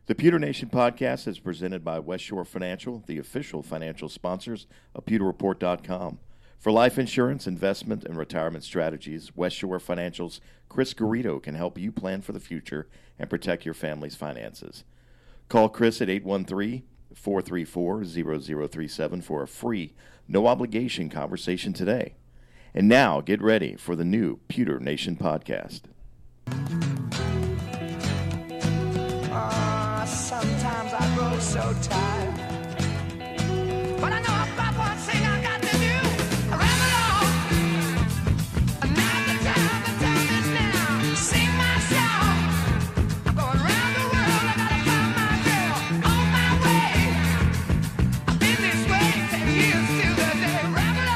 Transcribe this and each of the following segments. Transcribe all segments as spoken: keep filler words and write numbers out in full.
The Pewter Nation podcast is presented by West Shore Financial, the official financial sponsors of pewter report dot com. For life insurance, investment, and retirement strategies, West Shore Financial's Chris Garrido can help you plan for the future and protect your family's finances. Call Chris at eight one three, four three four, zero zero three seven for a free, no-obligation conversation today. And now, get ready for the new Pewter Nation podcast. Uh, sometimes I grow so tired, but I know about one thing I got to do. I ramble on. Now's the time, the time is now. Sing my song. I'm going round the world. I gotta find my girl on my way. I've been this way ten years till the day. Ramble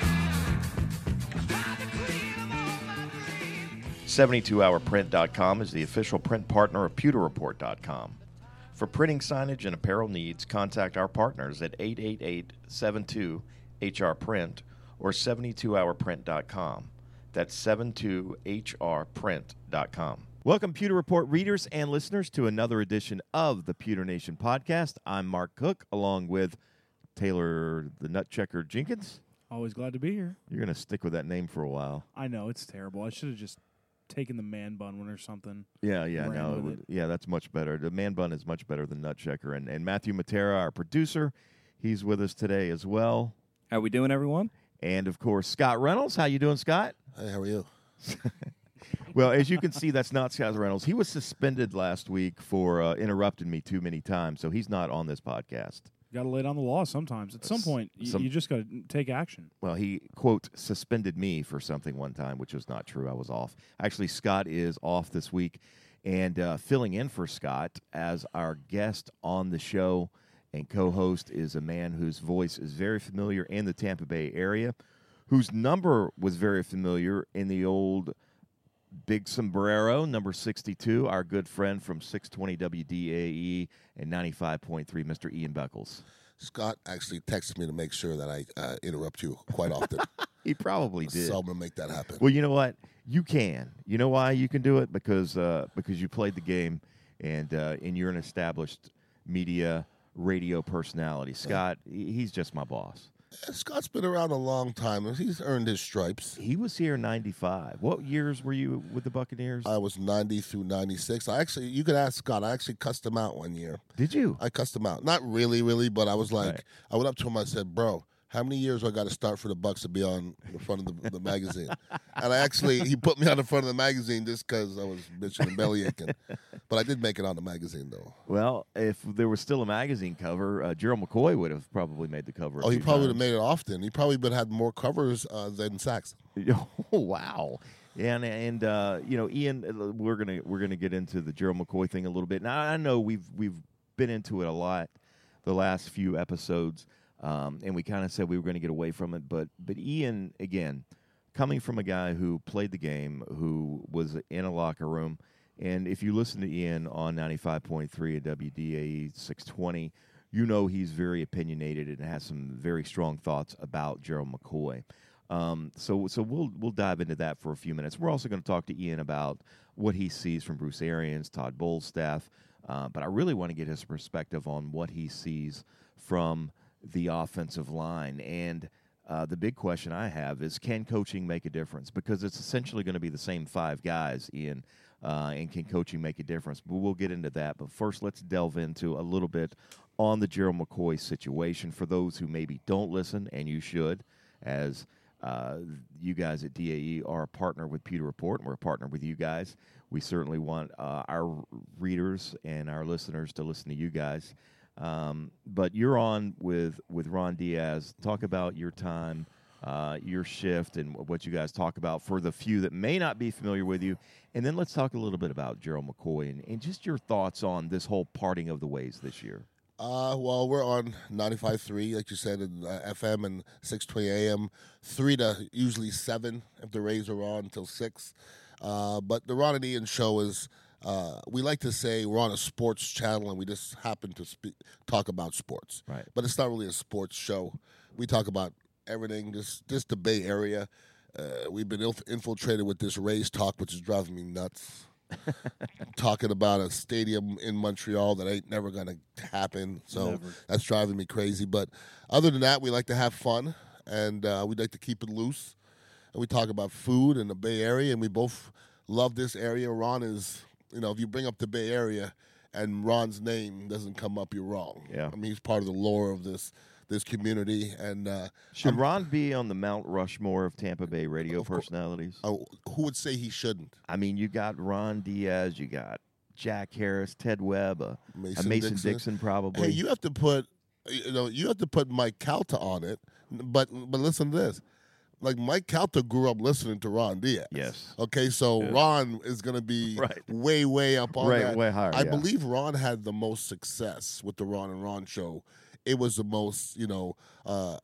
on. Find the queen of all my dreams. seventy-two hour print dot com is the official print partner of pewter report dot com. For printing signage and apparel needs, contact our partners at eight eight eight, seven two, H R print or seventy-two hour print dot com. That's seventy-two H R print dot com. Welcome, Pewter Report readers and listeners, to another edition of the Pewter Nation podcast. I'm Mark Cook, along with Taylor the Nutchecker Jenkins. Always glad to be here. You're going to stick with that name for a while. I know, it's terrible. I should have just taken the man bun one or something. Yeah, yeah, Ran no, with it would- it. yeah, that's much better. The man bun is much better than Nutchecker. And, and Matthew Matera, our producer, he's with us today as well. How we doing, everyone? And, of course, Scott Reynolds. How you doing, Scott? Hey, how are you? Well, as you can see, that's not Scott Reynolds. He was suspended last week for uh, interrupting me too many times, so he's not on this podcast. Got to lay down the law sometimes. At some point, y- Some- you just got to take action. Well, he, quote, suspended me for something one time, which was not true. I was off. Actually, Scott is off this week, and uh, filling in for Scott as our guest on the show and co-host is a man whose voice is very familiar in the Tampa Bay area, whose number was very familiar in the old Big Sombrero, number sixty-two, our good friend from six twenty W D A E and ninety-five point three, Mister Ian Beckles. Scott actually texted me to make sure that I uh, interrupt you quite often. He probably did. So I'm going to make that happen. Well, you know what? You can. You know why you can do it? Because uh, because you played the game, and uh, and you're an established media radio personality. Scott, he- he's just my boss. Yeah, Scott's been around a long time. He's earned his stripes. He was here in ninety-five. What years were you with the Buccaneers? I was ninety through ninety-six. I actually, you could ask Scott. I actually cussed him out one year. Did you? I cussed him out. Not really, really, but I was like, Right. I went up to him. I said, bro, how many years do I got to start for the Bucks to be on the front of the, the magazine? And I actually, he put me on the front of the magazine just because I was bitching and bellyaching. But I did make it on the magazine, though. Well, if there was still a magazine cover, uh, Gerald McCoy would have probably made the cover. a Oh, he few probably would have times. made it often. He probably would have had more covers uh, than sacks. Oh, wow. And and uh, you know, Ian, uh, we're gonna we're gonna get into the Gerald McCoy thing a little bit. Now I know we've we've been into it a lot the last few episodes, um, and we kind of said we were going to get away from it. But but Ian, again, coming from a guy who played the game, who was in a locker room, and if you listen to Ian on ninety-five point three at W D A E six twenty, you know he's very opinionated and has some very strong thoughts about Gerald McCoy. Um, so so we'll we'll dive into that for a few minutes. We're also going to talk to Ian about what he sees from Bruce Arians, Todd Bowles' staff, uh, but I really want to get his perspective on what he sees from the offensive line. And uh, the big question I have is, can coaching make a difference? Because it's essentially going to be the same five guys, Ian, uh, and can coaching make a difference? But we'll get into that. But first, let's delve into a little bit on the Gerald McCoy situation for those who maybe don't listen, and you should, as uh, you guys at D A E are a partner with Pewter Report, and we're a partner with you guys. We certainly want uh, our readers and our listeners to listen to you guys. Um, but you're on with, with Ron Diaz. Talk about your time, uh, your shift, and what you guys talk about for the few that may not be familiar with you. And then let's talk a little bit about Gerald McCoy and, and just your thoughts on this whole parting of the ways this year. Uh, well, we're on ninety-five point three, like you said, in uh, F M and six twenty A M, three to usually seven if the Rays are on until six. Uh, but the Ron and Ian show is, uh, we like to say we're on a sports channel and we just happen to speak, talk about sports. Right. But it's not really a sports show. We talk about everything, just, just the Bay Area. Uh, we've been inf- infiltrated with this Rays talk, which is driving me nuts. talking about a stadium in Montreal that ain't never going to happen. So Never. that's driving me crazy. But other than that, we like to have fun, and uh, we like to keep it loose. And we talk about food in the Bay Area, and we both love this area. Ron is, you know, if you bring up the Bay Area and Ron's name doesn't come up, you're wrong. Yeah. I mean, he's part of the lore of this this community. And uh, Should I'm- Ron be on the Mount Rushmore of Tampa Bay radio Of course. personalities? oh, who would say he shouldn't? I mean, you got Ron Diaz, you got Jack Harris, Ted Webb, a Mason, a Mason Dixon. Dixon, probably. Hey, you have to put, you know, you have to put Mike Calta on it. But but listen to this, like Mike Calta grew up listening to Ron Diaz. Yes. Okay, so Yeah. Ron is going to be Right. way way up on Right, that. way higher, I yeah. believe Ron had the most success with the Ron and Ron show. It was the most, you know, uh,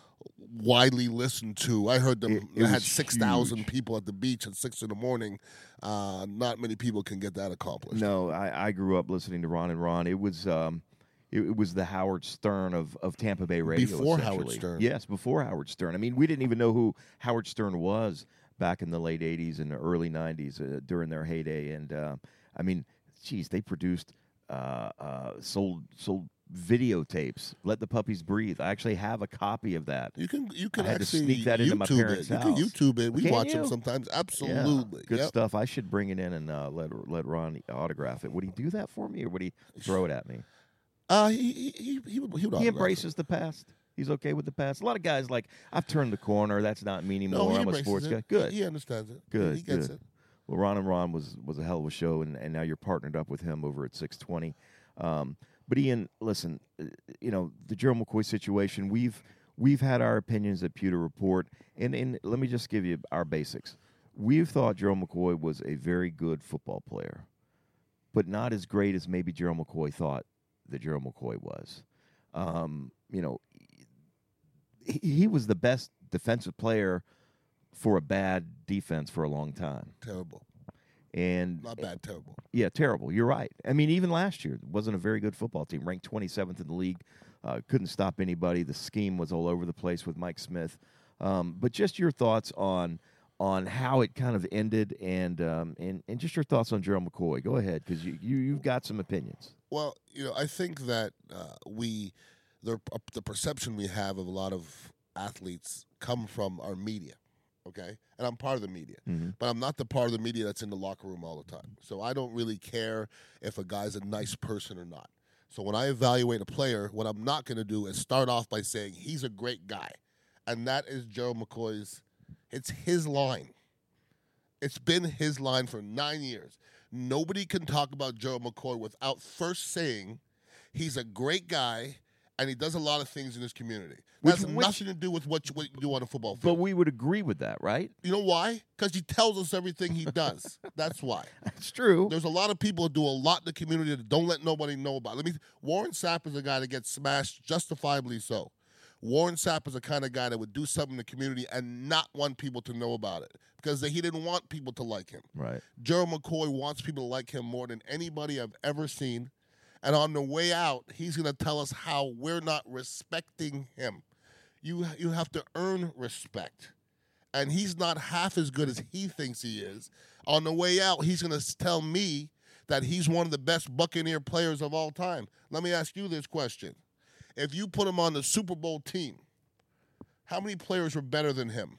widely listened to. I heard them It- it they had was six thousand huge. people at the beach at six in the morning. Uh, not many people can get that accomplished. No, I, I grew up listening to Ron and Ron. It was um, it, it was the Howard Stern of, of Tampa Bay radio. Before Howard essentially. Stern. Yes, before Howard Stern. I mean, we didn't even know who Howard Stern was back in the late eighties and the early nineties uh, during their heyday. And uh, I mean, geez, they produced uh, uh, sold sold videotapes. Let the Puppies Breathe. I actually have a copy of that. You can you can I had to actually sneak that into my YouTube parents' it. You can house. YouTube it. We Can watch them you? sometimes. Yeah, Absolutely. good Yep. stuff. I should bring it in and uh, let let Ron autograph it. Would he do that for me, or would he throw it at me? Uh, he he he, he would he would He autograph it. embraces the past. He's okay with the past. A lot of guys like, I've turned the corner. That's not me anymore. No, he I'm a embraces sports it. guy. Good. He understands it. Good, He gets good. it. Well, Ron and Ron was was a hell of a show, and, and now you're partnered up with him over at six twenty. Um, but Ian, listen, uh, you know the Gerald McCoy situation. We've we've had our opinions at Pewter Report, and and let me just give you our basics. We've thought Gerald McCoy was a very good football player, but not as great as maybe Gerald McCoy thought that Gerald McCoy was. Um, you know, he, he was the best defensive player for a bad defense for a long time. Terrible. And Not bad. Terrible. yeah, terrible. You're right. I mean, even last year, it wasn't a very good football team. Ranked twenty-seventh in the league. Uh, couldn't stop anybody. The scheme was all over the place with Mike Smith. Um, but just your thoughts on on how it kind of ended, and um, and, and just your thoughts on Gerald McCoy. Go ahead, because you, you, you've got some opinions. Well, you know, I think that uh, we the uh, the perception we have of a lot of athletes come from our media. Okay, and I'm part of the media, Mm-hmm. but I'm not the part of the media that's in the locker room all the time. So I don't really care if a guy's a nice person or not. So when I evaluate a player, what I'm not going to do is start off by saying he's a great guy, and that is Gerald McCoy's. It's his line. It's been his line for nine years. Nobody can talk about Gerald McCoy without first saying he's a great guy and he does a lot of things in his community. Which- That has which- nothing to do with what you, what you do on a football But field. we would agree with that, right? You know why? Because he tells us everything he does. That's why. That's true. There's a lot of people that do a lot in the community that don't let nobody know about. Let me. Warren Sapp is a guy that gets smashed, justifiably so. Warren Sapp is the kind of guy that would do something in the community and not want people to know about it because he didn't want people to like him. Right. Gerald McCoy wants people to like him more than anybody I've ever seen. And on the way out, he's going to tell us how we're not respecting him. You you have to earn respect. And he's not half as good as he thinks he is. On the way out, he's going to tell me that he's one of the best Buccaneer players of all time. Let me ask you this question. If you put him on the Super Bowl team, how many players were better than him?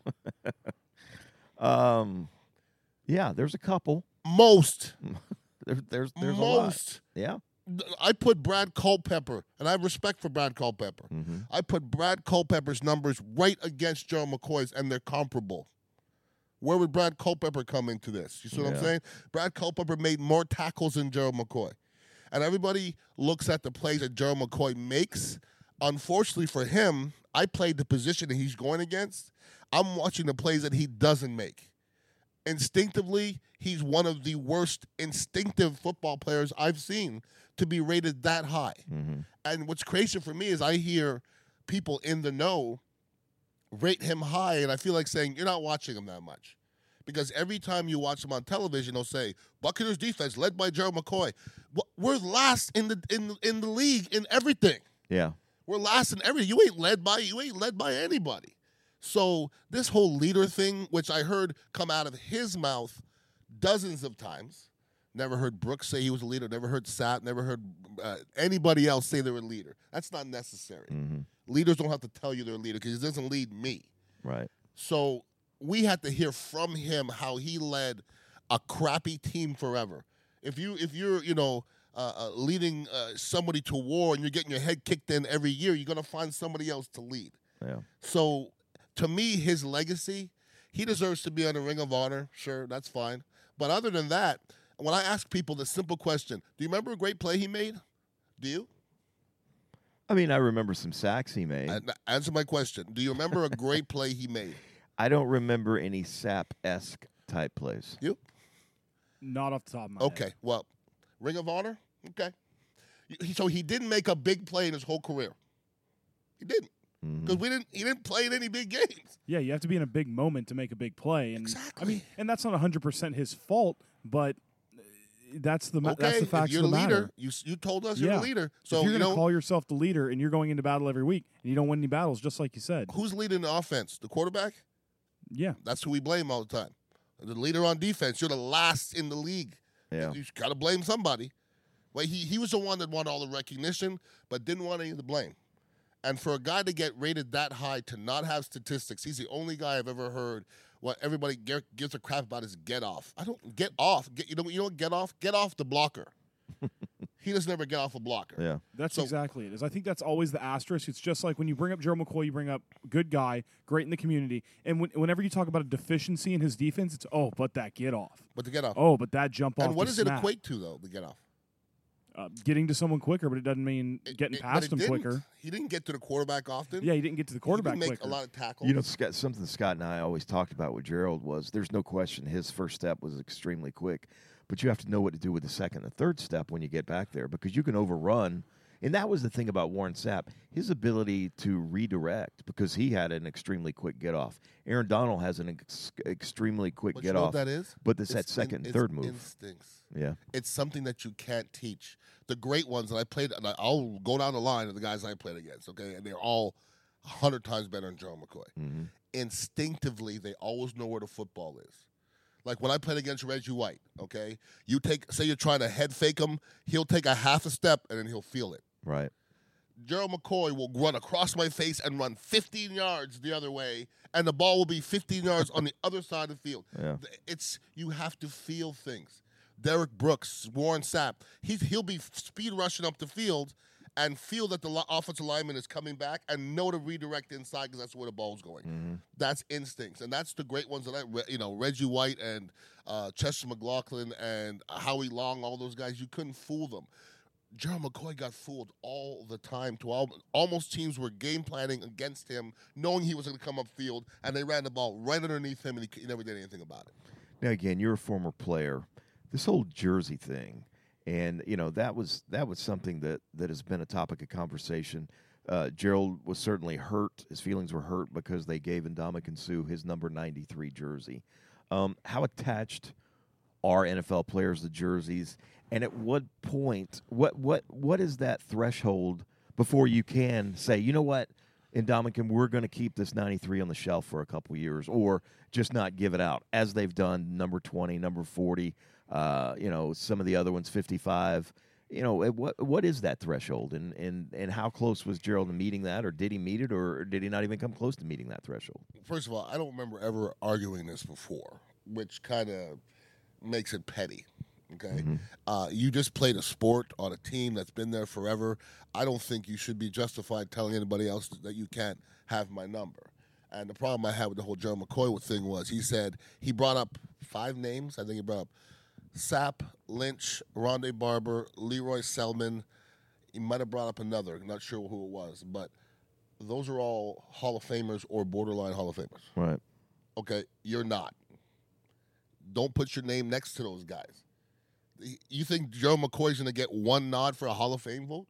Um, yeah, there's a couple. Most. There, there's there's a lot. Most. Yeah. I put Brad Culpepper, and I have respect for Brad Culpepper. Mm-hmm. I put Brad Culpepper's numbers right against Gerald McCoy's, and they're comparable. Where would Brad Culpepper come into this? You see what I'm Yeah. saying? Brad Culpepper made more tackles than Gerald McCoy. And everybody looks at the plays that Gerald McCoy makes. Unfortunately for him, I played the position that he's going against. I'm watching the plays that he doesn't make. Instinctively, he's one of the worst instinctive football players I've seen to be rated that high. Mm-hmm. And what's crazy for me is I hear people in the know rate him high, and I feel like saying, you're not watching him that much. Because every time you watch him on television, they'll say, Buccaneers defense led by Gerald McCoy. Well, we're last in the in in the league in everything. Yeah. We're last in everything. You ain't led by you ain't led by anybody. So this whole leader thing, which I heard come out of his mouth, dozens of times. Never heard Brooks say he was a leader. Never heard Sapp. Never heard uh, anybody else say they're a leader. That's not necessary. Mm-hmm. Leaders don't have to tell you they're a leader because he doesn't lead me. Right. So we had to hear from him how he led a crappy team forever. If you if you're you know uh, uh, leading uh, somebody to war and you're getting your head kicked in every year, you're gonna find somebody else to lead. Yeah. So to me, his legacy, he deserves to be on the Ring of Honor. Sure, that's fine. But other than that, when I ask people the simple question, do you remember a great play he made? Do you? I mean, I remember some sacks he made. Uh, answer my question. Do you remember a great play he made? I don't remember any Sapp-esque type plays. You? Not off the top of my Okay. head. Well, Ring of Honor? Okay. He- So he didn't make a big play in his whole career. He didn't. Because we didn't. He didn't play in any big games. Yeah, you have to be in a big moment to make a big play, and Exactly. I mean, and that's not one hundred percent his fault, but uh, that's the ma- Okay. that's the If facts you're of the a leader. matter. You s- you told us you're Yeah. a leader. if So you're you going to know call yourself the leader and you're going into battle every week and you don't win any battles, just like you said, who's leading the offense? The quarterback. yeah, That's who we blame all the time. The leader on defense. You're the last in the league. Yeah. You got to blame somebody. Well, he he was the one that wanted all the recognition, but didn't want any of the blame. And for a guy to get rated that high to not have statistics, he's the only guy I've ever heard what everybody ge- gives a crap about is get off. I don't get off. Get, you know you know what get off? Get off the blocker. He doesn't ever get off a blocker. Yeah. that's So- exactly it. Is I think that's always the asterisk. It's just like when you bring up Gerald McCoy, you bring up good guy, great in the community, and when, whenever you talk about a deficiency in his defense, it's oh, but that get off, But to get off. oh, but that jump off. and what the does it snap. equate to though? To get off. Uh, getting to someone quicker, but it doesn't mean It- getting it- but past it him didn't. quicker. He didn't get to the quarterback often. Yeah, he didn't get to the He quarterback didn't make quicker. a lot of tackles. You know, Scott, something Scott and I always talked about with Gerald was there's no question his first step was extremely quick, but you have to know what to do with the second and third step when you get back there because you can overrun. And that was the thing about Warren Sapp, his ability to redirect because he had an extremely quick get off. Aaron Donald has an ex- extremely quick But you get know off, what that is? but it's that It's second in- and it's third move. Instincts. Yeah, It's something that you can't teach. The great ones that I played, and I- I'll go down the line of the guys I played against, okay? And they're all a hundred times better than Joe McCoy. mm-hmm. Instinctively, they always know where the football is. Like when I played against Reggie White, okay? You take, say you're trying to head fake him, he'll take a half a step and then he'll feel it. right. Gerald McCoy will run across my face and run fifteen yards the other way, and the ball will be fifteen yards on the other side of the field. Yeah. It's you have to feel things. Derek Brooks, Warren Sapp, he's, he'll be speed rushing up the field and feel that the lo- offensive lineman is coming back and know to redirect inside because that's where the ball's going. Mm-hmm. That's instincts, and that's the great ones that I, re- you know, Reggie White and uh, Chester McLaughlin and Howie Long, all those guys, you couldn't fool them. Gerald McCoy got fooled all the time. To all, almost teams were game planning against him, knowing he was going to come upfield, and they ran the ball right underneath him, and he, he never did anything about it. Now again, you're a former player. This whole jersey thing, and you know that was that was something that that has been a topic of conversation. Uh, Gerald was certainly hurt. His feelings were hurt because they gave Ndamukong Suh his number ninety-three jersey. Um, how attached are N F L players to jerseys? And at what point, what what what is that threshold before you can say, you know what, Ndamukong, we're going to keep this ninety-three on the shelf for a couple years, or just not give it out, as they've done number twenty, number forty, uh, you know, some of the other ones, fifty-five. You know, at what what is that threshold, and, and, and how close was Gerald to meeting that, or did he meet it, or did he not even come close to meeting that threshold? First of all, I don't remember ever arguing this before, which kind of makes it petty. Okay, uh, you just played a sport on a team that's been there forever. I don't think you should be justified telling anybody else that you can't have my number. And the problem I had with the whole Gerald McCoy thing was he said he brought up five names. I think he brought up Sapp, Lynch, Rondé Barber, Leroy Selman. He might have brought up another. I'm not sure who it was, but those are all Hall of Famers or borderline Hall of Famers. Right. Okay, you're not. Don't put your name next to those guys. You think Joe McCoy's going to get one nod for a Hall of Fame vote?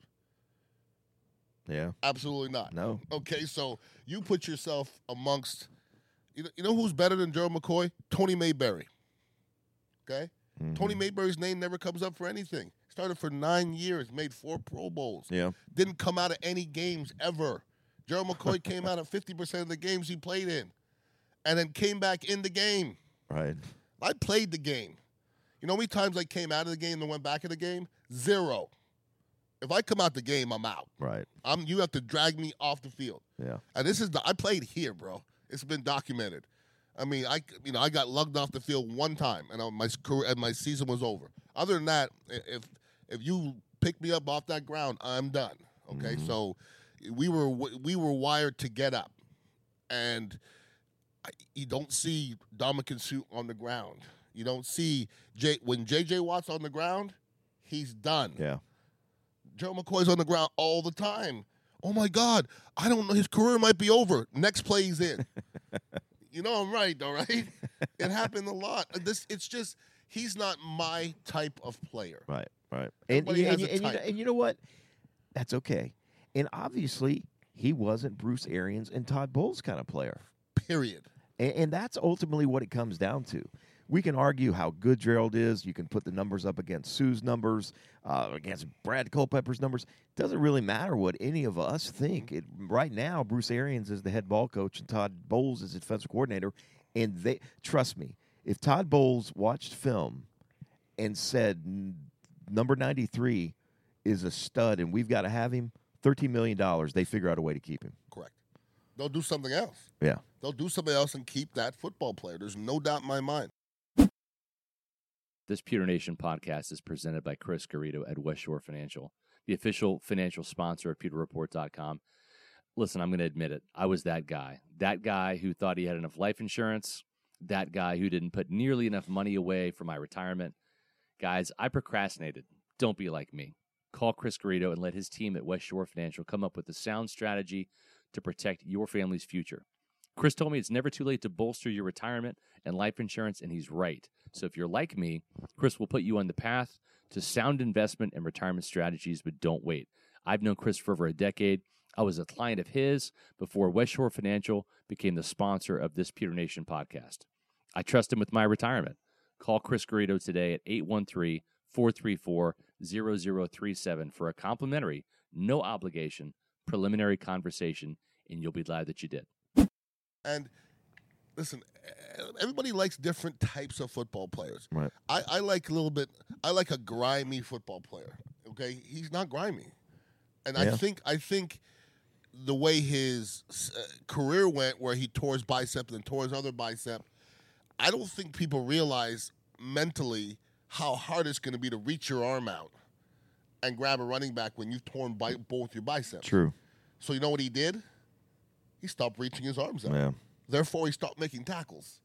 Yeah. Absolutely not. No. Okay, so you put yourself amongst, you know, you know who's better than Joe McCoy? Tony Mayberry. Okay? Mm-hmm. Tony Mayberry's name never comes up for anything. Started for nine years, made four Pro Bowls. Yeah. Didn't come out of any games ever. Joe McCoy came out of fifty percent of the games he played in and then came back in the game. Right. I played the game. You know how many times I came out of the game and went back in the game? Zero. If I come out the game, I'm out. Right. I'm. You have to drag me off the field. Yeah. And this is the, I played here, bro. It's been documented. I mean, I you know I got lugged off the field one time, and I, my career and my season was over. Other than that, if if you pick me up off that ground, I'm done. Okay, Mm-hmm. so we were we were wired to get up, and I, you don't see Dominican Suit on the ground. You don't see J when J J Watt's on the ground, he's done. Yeah. Joe McCoy's on the ground all the time. Oh my God, I don't know. His career might be over. Next play, he's in. You know I'm right, though, right? It happened a lot. This, it's just he's not my type of player. Right. Right. And, Everybody and, has you- a and, you know, type. and you know what? That's okay. And obviously, he wasn't Bruce Arians and Todd Bowles kind of player. Period. And, and that's ultimately what it comes down to. We can argue how good Gerald is. You can put the numbers up against Sue's numbers, uh, against Brad Culpepper's numbers. It doesn't really matter what any of us think. It, right now, Bruce Arians is the head ball coach and Todd Bowles is the defensive coordinator. And they trust me, if Todd Bowles watched film and said "N- number ninety-three is a stud and we've got to have him, thirteen million dollars, they figure out a way to keep him. Correct. They'll do something else. Yeah. They'll do something else and keep that football player. There's no doubt in my mind. This Pewter Nation podcast is presented by Chris Garrido at West Shore Financial, the official financial sponsor of pewter report dot com. Listen, I'm going to admit it. I was that guy. That guy who thought he had enough life insurance. That guy who didn't put nearly enough money away for my retirement. Guys, I procrastinated. Don't be like me. Call Chris Garrido and let his team at West Shore Financial come up with a sound strategy to protect your family's future. Chris told me it's never too late to bolster your retirement and life insurance, and he's right. So if you're like me, Chris will put you on the path to sound investment and retirement strategies, but don't wait. I've known Chris for over a decade. I was a client of his before West Shore Financial became the sponsor of this Pewter Nation podcast. I trust him with my retirement. Call Chris Garrido today at eight one three, four three four, zero zero three seven for a complimentary, no obligation, preliminary conversation, and you'll be glad that you did. And listen, everybody likes different types of football players. Right. I, I like a little bit. I like a grimy football player. Okay, he's not grimy, and I Yeah. think I think the way his uh, career went, where he tore his bicep and tore his other bicep, I don't think people realize mentally how hard it's going to be to reach your arm out and grab a running back when you've torn bi- both your biceps. True. So you know what he did? He stopped reaching his arms out. Yeah. Therefore, he stopped making tackles.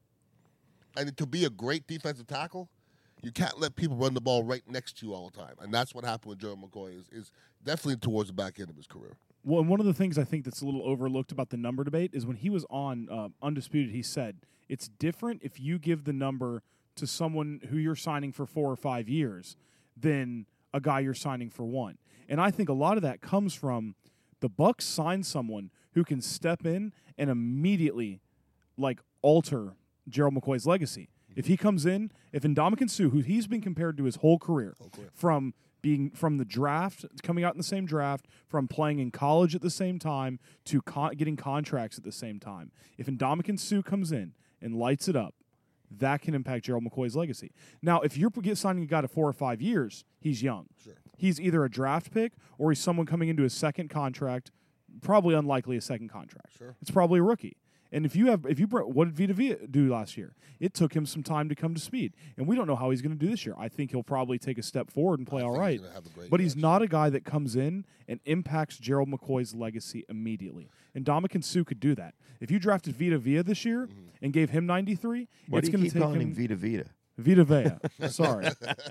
And to be a great defensive tackle, you can't let people run the ball right next to you all the time. And that's what happened with Gerald McCoy, is, is definitely towards the back end of his career. Well, and one of the things I think that's a little overlooked about the number debate is when he was on uh, Undisputed, he said it's different if you give the number to someone who you're signing for four or five years than a guy you're signing for one. And I think a lot of that comes from the Bucks signed someone who can step in and immediately like alter Gerald McCoy's legacy. If he comes in, if Ndamukong Suh, who he's been compared to his whole career, from being from the draft, coming out in the same draft, from playing in college at the same time, to con- getting contracts at the same time. If Ndamukong Suh comes in and lights it up, that can impact Gerald McCoy's legacy. Now, if you're get signing a guy to four or five years, he's young. Sure. He's either a draft pick or he's someone coming into his second contract, probably unlikely a second contract. Sure. It's probably a rookie. And if you have, if you br- what did Vita Vea do last year? It took him some time to come to speed, and we don't know how he's going to do this year. I think he'll probably take a step forward and play I all think right. he's gonna have a great But year, he's actually. not a guy that comes in and impacts Gerald McCoy's legacy immediately. And Ndamukong Suh could do that. If you drafted Vita Vea this year Mm-hmm. and gave him ninety-three, Why it's do you going to keep take calling him, him Vita Vita? Vita Vea. Sorry,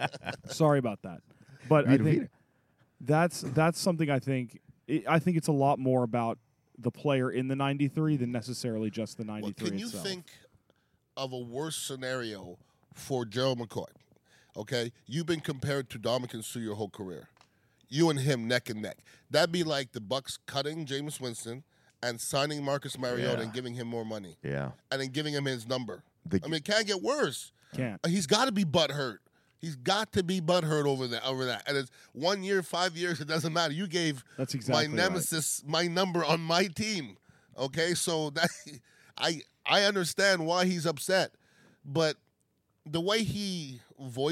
sorry about that. But I Vita think Vea. that's that's something I think. It, I think it's a lot more about the player in the ninety-three than necessarily just the Well, ninety-three can you itself. think of a worse scenario for Gerald McCoy? Okay, you've been compared to Ndamukong Suh your whole career. You and him neck and neck. That'd be like the Bucks cutting Jameis Winston and signing Marcus Mariota Yeah. and giving him more money, Yeah. and then giving him his number. The- I mean, it can't get worse. Can't. He's got to be butthurt. He's got to be butthurt over that. Over that, and it's one year, five years. It doesn't matter. You gave That's exactly my right. nemesis my number on my team. Okay, so that I I understand why he's upset, but the way he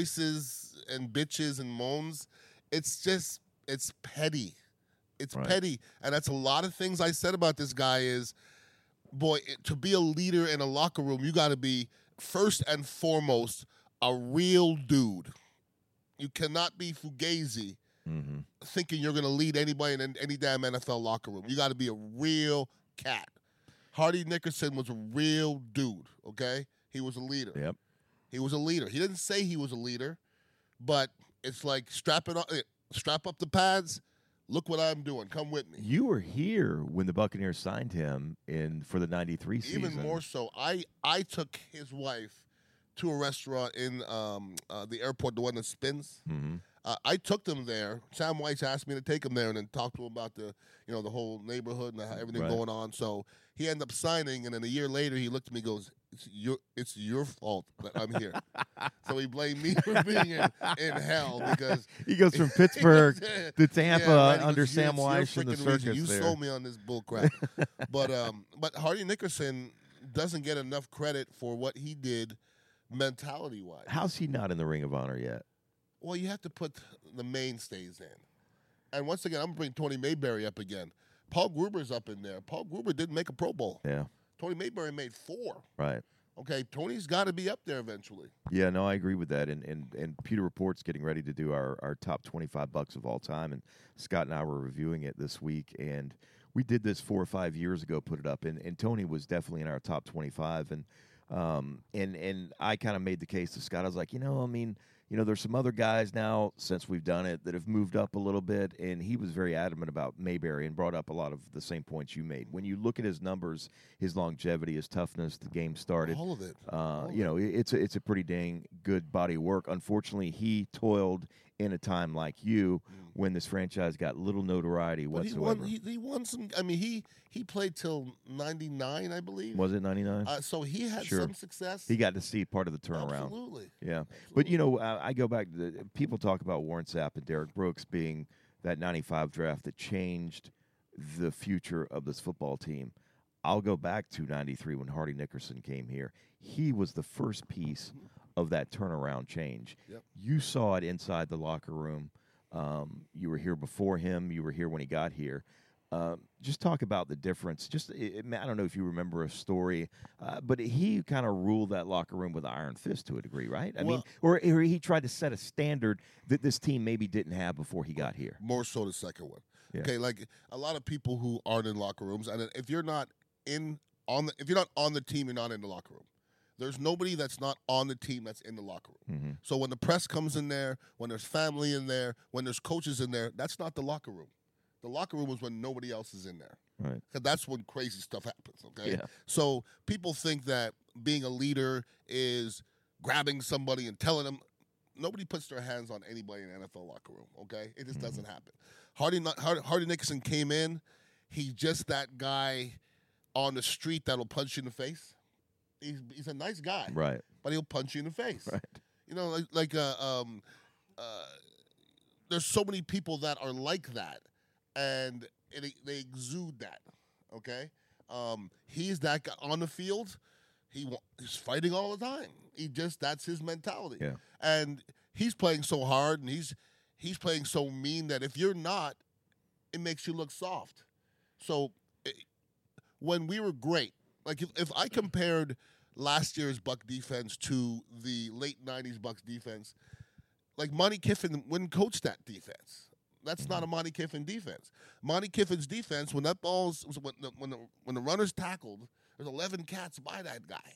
voices and bitches and moans, it's just it's petty. It's Right. petty, and that's a lot of things I said about this guy. Is boy, it- to be a leader in a locker room, you got to be first and foremost a real dude. You cannot be fugazi Mm-hmm. thinking you're going to lead anybody in any damn N F L locker room. You got to be a real cat. Hardy Nickerson was a real dude, okay? He was a leader. Yep. He was a leader. He didn't say he was a leader, but it's like strap it on, eh, strap up the pads. Look what I'm doing. Come with me. You were here when the Buccaneers signed him in for the ninety-three season. Even more so, I I took his wife to a restaurant in um, uh, the airport, the one that spins. Mm-hmm. Uh, I took them there. Sam Weiss asked me to take him there and then talk to him about the, you know, the whole neighborhood and the, everything Right. going on. So he ended up signing, and then a year later he looked at me and goes, "It's your, it's your fault that I'm here." So he blamed me for being in, in hell because He goes from Pittsburgh to Tampa Yeah, right. He under goes, "You- Sam it's your Weiss and the freaking reason. circus You there. sold me on this bull crap. but um, but Hardy Nickerson doesn't get enough credit for what he did mentality wise. How's he not in the Ring of Honor yet? Well, you have to put the mainstays in. And once again, I'm going to bring Tony Mayberry up again. Paul Gruber's up in there. Paul Gruber didn't make a Pro Bowl. Yeah, Tony Mayberry made four. right. Okay, Tony's got to be up there eventually. Yeah, no, I agree with that. And and and Pewter Report's getting ready to do our, our top twenty-five bucks of all time, and Scott and I were reviewing it this week, and we did this four or five years ago, put it up, and, and Tony was definitely in our top twenty-five, and um and and I kind of made the case to Scott. I was like, you know, I mean, you know, there's some other guys now since we've done it that have moved up a little bit, and he was very adamant about Mayberry and brought up a lot of the same points you made. When you look at his numbers, his longevity, his toughness, the game started. All of it. Uh, All you of know, it- it's a, it's a pretty dang good body of work. Unfortunately, he toiled in a time like you when this franchise got little notoriety But he whatsoever. won, he, he won some. I mean, he, he played till ninety-nine, I believe. Was it ninety-nine? Uh, so he had Sure. some success. He got to see part of the turnaround. Absolutely. Yeah, but you know, uh, I go back to the, people talk about Warren Sapp and Derek Brooks being that ninety-five draft that changed the future of this football team. I'll go back to ninety-three when Hardy Nickerson came here. He was the first piece of that turnaround change. Yep. You saw it inside the locker room. Um, you were here before him. You were here when he got here. Um, just talk about the difference. Just it, I don't know if you remember a story, uh, but he kind of ruled that locker room with an iron fist to a degree, right? I mean, Well- or, or he tried to set a standard that this team maybe didn't have before he got here. More so the second one. Yeah. Okay, like a lot of people who aren't in locker rooms, and if you're not in on the if you're not on the team, you're not in the locker room. There's nobody that's not on the team that's in the locker room. Mm-hmm. So when the press comes in there, when there's family in there, when there's coaches in there, that's not the locker room. The locker room is when nobody else is in there. Right. Because that's when crazy stuff happens, okay? Yeah. So people think that being a leader is grabbing somebody and telling them. Nobody puts their hands on anybody in the N F L locker room, okay? It just doesn't happen. Hardy, Hardy, Hardy Nickerson came in. He's just that guy on the street that'll punch you in the face. He's, he's a nice guy, Right. but he'll punch you in the face. Right. You know, like, like uh, um, uh, there's so many people that are like that, and it, they exude that. Okay, um, he's that guy on the field. He wa- he's fighting all the time. He just that's his mentality. Yeah. And he's playing so hard, and he's he's playing so mean that if you're not, it makes you look soft. So it, when we were great, like if, if I compared last year's Buck defense to the late nineties Bucks defense, like Monty Kiffin wouldn't coach that defense. That's not a Monty Kiffin defense. Monty Kiffin's defense, when that ball's when the, when the when the runner's tackled, there's eleven cats by that guy,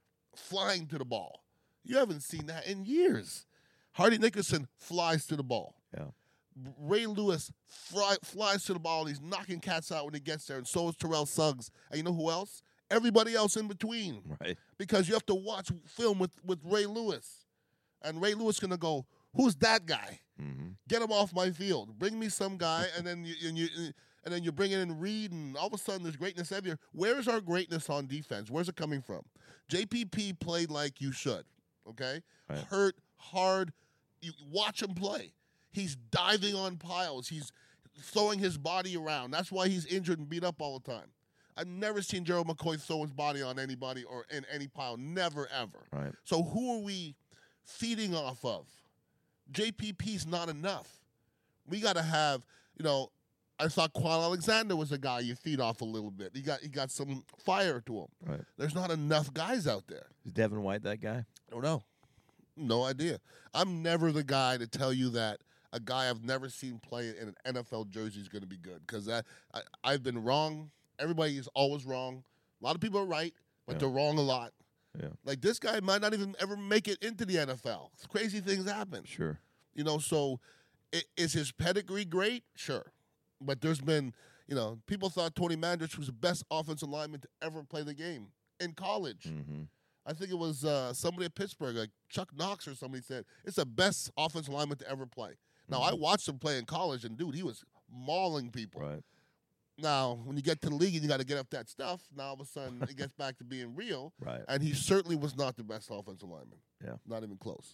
flying to the ball. You haven't seen that in years. Hardy Nickerson flies to the ball. Yeah. Ray Lewis fly, flies to the ball, and he's knocking cats out when he gets there, and so is Terrell Suggs. And you know who else? Everybody else in between. Right. Because you have to watch film with, with Ray Lewis. And Ray Lewis going to go, who's that guy? Mm-hmm. Get him off my field. Bring me some guy, and then you and you and then you bring in Reed, and all of a sudden there's greatness everywhere. Where is our greatness on defense? Where's it coming from? J P P played like you should. Okay, Right. hurt hard. You watch him play. He's diving on piles. He's throwing his body around. That's why he's injured and beat up all the time. I've never seen Gerald McCoy throw his body on anybody or in any pile. Never ever. Right. So who are we? feeding off of. J P P's not enough. We got to have, you know, I thought Quan Alexander was a guy you feed off a little bit. He got he got some fire to him. Right. There's not enough guys out there. Is Devin White that guy? I don't know. No idea. I'm never the guy to tell you that a guy I've never seen play in an N F L jersey is going to be good, because I, I, I've been wrong. Everybody is always wrong. A lot of people are right, but Yeah. they're wrong a lot. Yeah. Like, this guy might not even ever make it into the N F L. Crazy things happen. Sure. You know, so i- is his pedigree great? Sure. But there's been, you know, people thought Tony Mandrich was the best offensive lineman to ever play the game in college. Mm-hmm. I think it was uh, somebody at Pittsburgh, like Chuck Knox or somebody, said it's the best offensive lineman to ever play. Now, I watched him play in college, and, dude, he was mauling people. Right. Now, when you get to the league and you got to get up that stuff, now all of a sudden it gets back to being real. Right. And he certainly was not the best offensive lineman. Yeah. Not even close.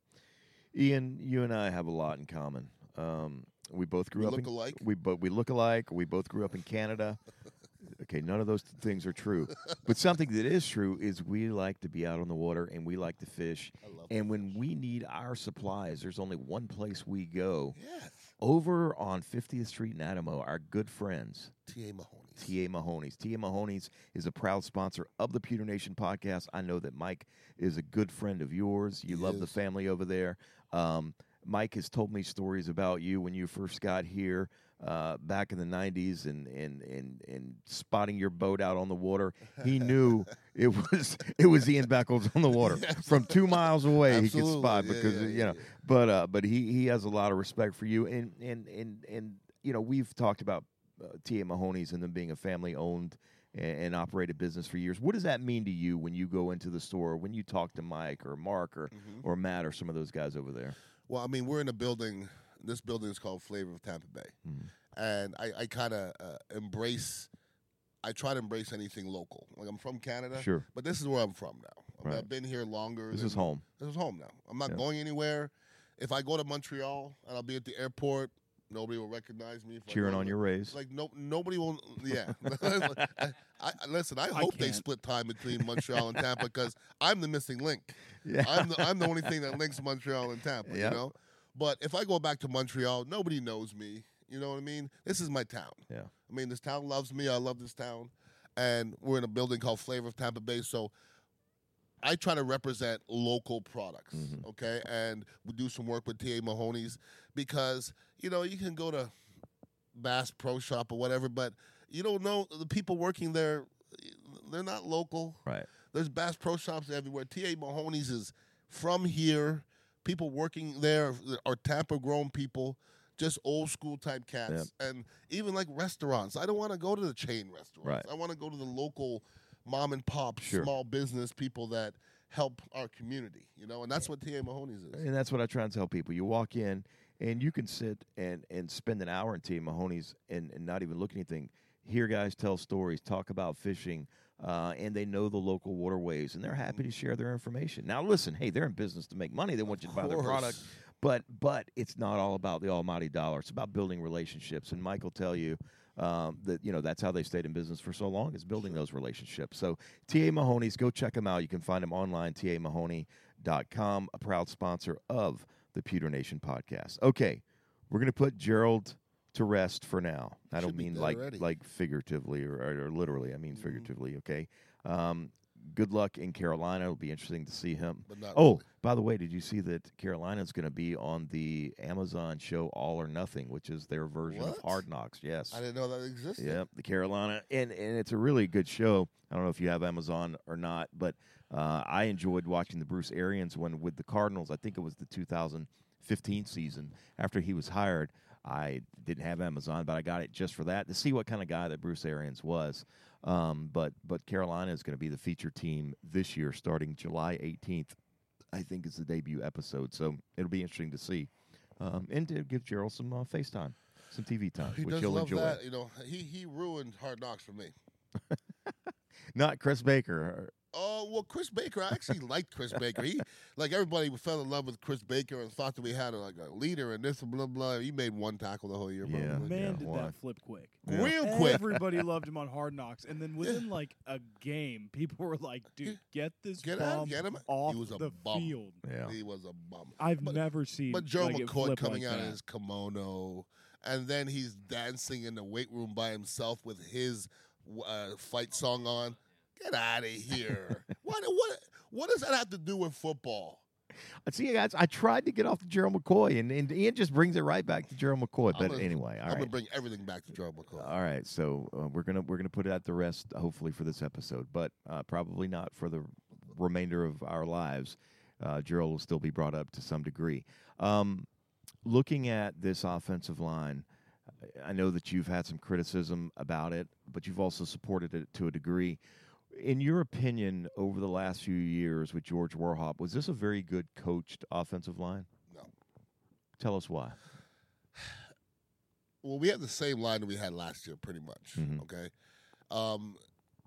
Ian, you and I have a lot in common. Um, we both grew We up look in, alike? We but we look alike. We both grew up in Canada. Okay, none of those things are true. But something that is true is we like to be out on the water and we like to fish. I love And when we need our supplies, there's only one place we go. Yes. Over on fiftieth Street in Adamo, our good friends, T A. Mahoney's. T A. Mahoney's. T A. Mahoney's is a proud sponsor of the Pewter Nation podcast. I know that Mike is a good friend of yours. You He love the is. family over there. Um, Mike has told me stories about you when you first got here uh, back in the nineties and, and, and, and spotting your boat out on the water. He knew it was it was Ian Beckles on the water. From two miles away he could Absolutely. spot Yeah, because, yeah, you yeah, know. yeah. But uh, but he, he has a lot of respect for you. And, and, and, and you know, we've talked about uh, T A. Mahoney's and them being a family-owned and, and operated business for years. What does that mean to you when you go into the store, when you talk to Mike or Mark or, Mm-hmm. or Matt or some of those guys over there? Well, I mean, we're in a building. This building is called Flavor of Tampa Bay. Mm-hmm. And I, I kind of uh, embrace, I try to embrace anything local. Like, I'm from Canada. Sure. But this is where I'm from now. I mean, Right. I've been here longer. This than- is home. This is home now. I'm not Yeah. going anywhere. If I go to Montreal and I'll be at the airport, nobody will recognize me. If I Cheering go on to- your Rays. Like, no, nobody will. Yeah. I, I, listen, I I hope they can't. split time between Montreal and Tampa, because I'm the missing link. Yeah. I'm the, I'm the only thing that links Montreal and Tampa, Yep. you know? But if I go back to Montreal, nobody knows me. You know what I mean? This is my town. Yeah. I mean, this town loves me. I love this town. And we're in a building called Flavor of Tampa Bay. So I try to represent local products, Mhm. okay? And we do some work with T A. Mahoney's, because, you know, you can go to Bass Pro Shop or whatever, but you don't know the people working there, they're not local. Right. There's Bass Pro Shops everywhere. T A. Mahoney's is from here. People working there are Tampa-grown people, just old school type cats. And even like restaurants. I don't want to go to the chain restaurants. Right. I want to go to the local mom and pop, Sure. small business people that help our community, you know, and that's what T A. Mahoney's is. And that's what I try and tell people. You walk in and you can sit and, and spend an hour in T A. Mahoney's and, and not even look at anything. Hear guys tell stories, talk about fishing, uh, and they know the local waterways, and they're happy to share their information. Now, listen, hey, they're in business to make money. They want you to buy their course. product. But but it's not all about the almighty dollar. It's about building relationships. And Mike will tell you um, that, you know, that's how they stayed in business for so long, is building those relationships. So T A. Mahoney's, go check them out. You can find them online, T A mahoney dot com, a proud sponsor of the Pewter Nation podcast. Okay, we're going to put Gerald to rest for now. I don't Should be mean dead like already. like figuratively or, or, or literally. I Mm-hmm. mean figuratively, okay? Um, good luck in Carolina. It'll be interesting to see him. But not Oh, really. by the way, did you see that Carolina's going to be on the Amazon show All or Nothing, which is their version What? of Hard Knocks? Yes. I didn't know that existed. Yep, the Carolina, and and it's a really good show. I don't know if you have Amazon or not, but uh, I enjoyed watching the Bruce Arians one with the Cardinals. I think it was the two thousand fifteen season. After he was hired, I didn't have Amazon, but I got it just for that, to see what kind of guy that Bruce Arians was. Um, but but Carolina is going to be the feature team this year, starting July eighteenth. I think is the debut episode, so it'll be interesting to see, um, and to give Gerald some uh, FaceTime, some T V time, He which does you'll love enjoy. that. You know, he he ruined Hard Knocks for me. Not Chris Baker. Oh, well, Chris Baker, I actually liked Chris Baker. He, like everybody fell in love with Chris Baker and thought that we had a, like a leader and this and blah, blah. He made one tackle the whole year. Yeah. probably. Man, Yeah, did why? that flip quick. Yeah. Real quick. Everybody loved him on Hard Knocks, and then within like a game, people were like, "Dude, get this Get bum out, get him. off He was a the bum. field." Yeah. He was a bum. I've But- never seen. But Gerald like, it McCoy flip coming like out that. in his kimono, and then he's dancing in the weight room by himself with his uh, fight song on. Get out of here! what what what does that have to do with football? See, guys, I tried to get off to Gerald McCoy, and, and Ian just brings it right back to Gerald McCoy. I'm But gonna- anyway, all I'm gonna right. bring everything back to Gerald McCoy. All right, so uh, we're gonna we're gonna put it at the rest, hopefully for this episode, but uh, probably not for the remainder of our lives. Uh, Gerald will still be brought up to some degree. Um, looking at this offensive line, I know that you've had some criticism about it, but you've also supported it to a degree. In your opinion, over the last few years with George Warhop, was this a very good coached offensive line? No. Tell us why. Well, we have the same line that we had last year, pretty much. Mhm. Okay. Um,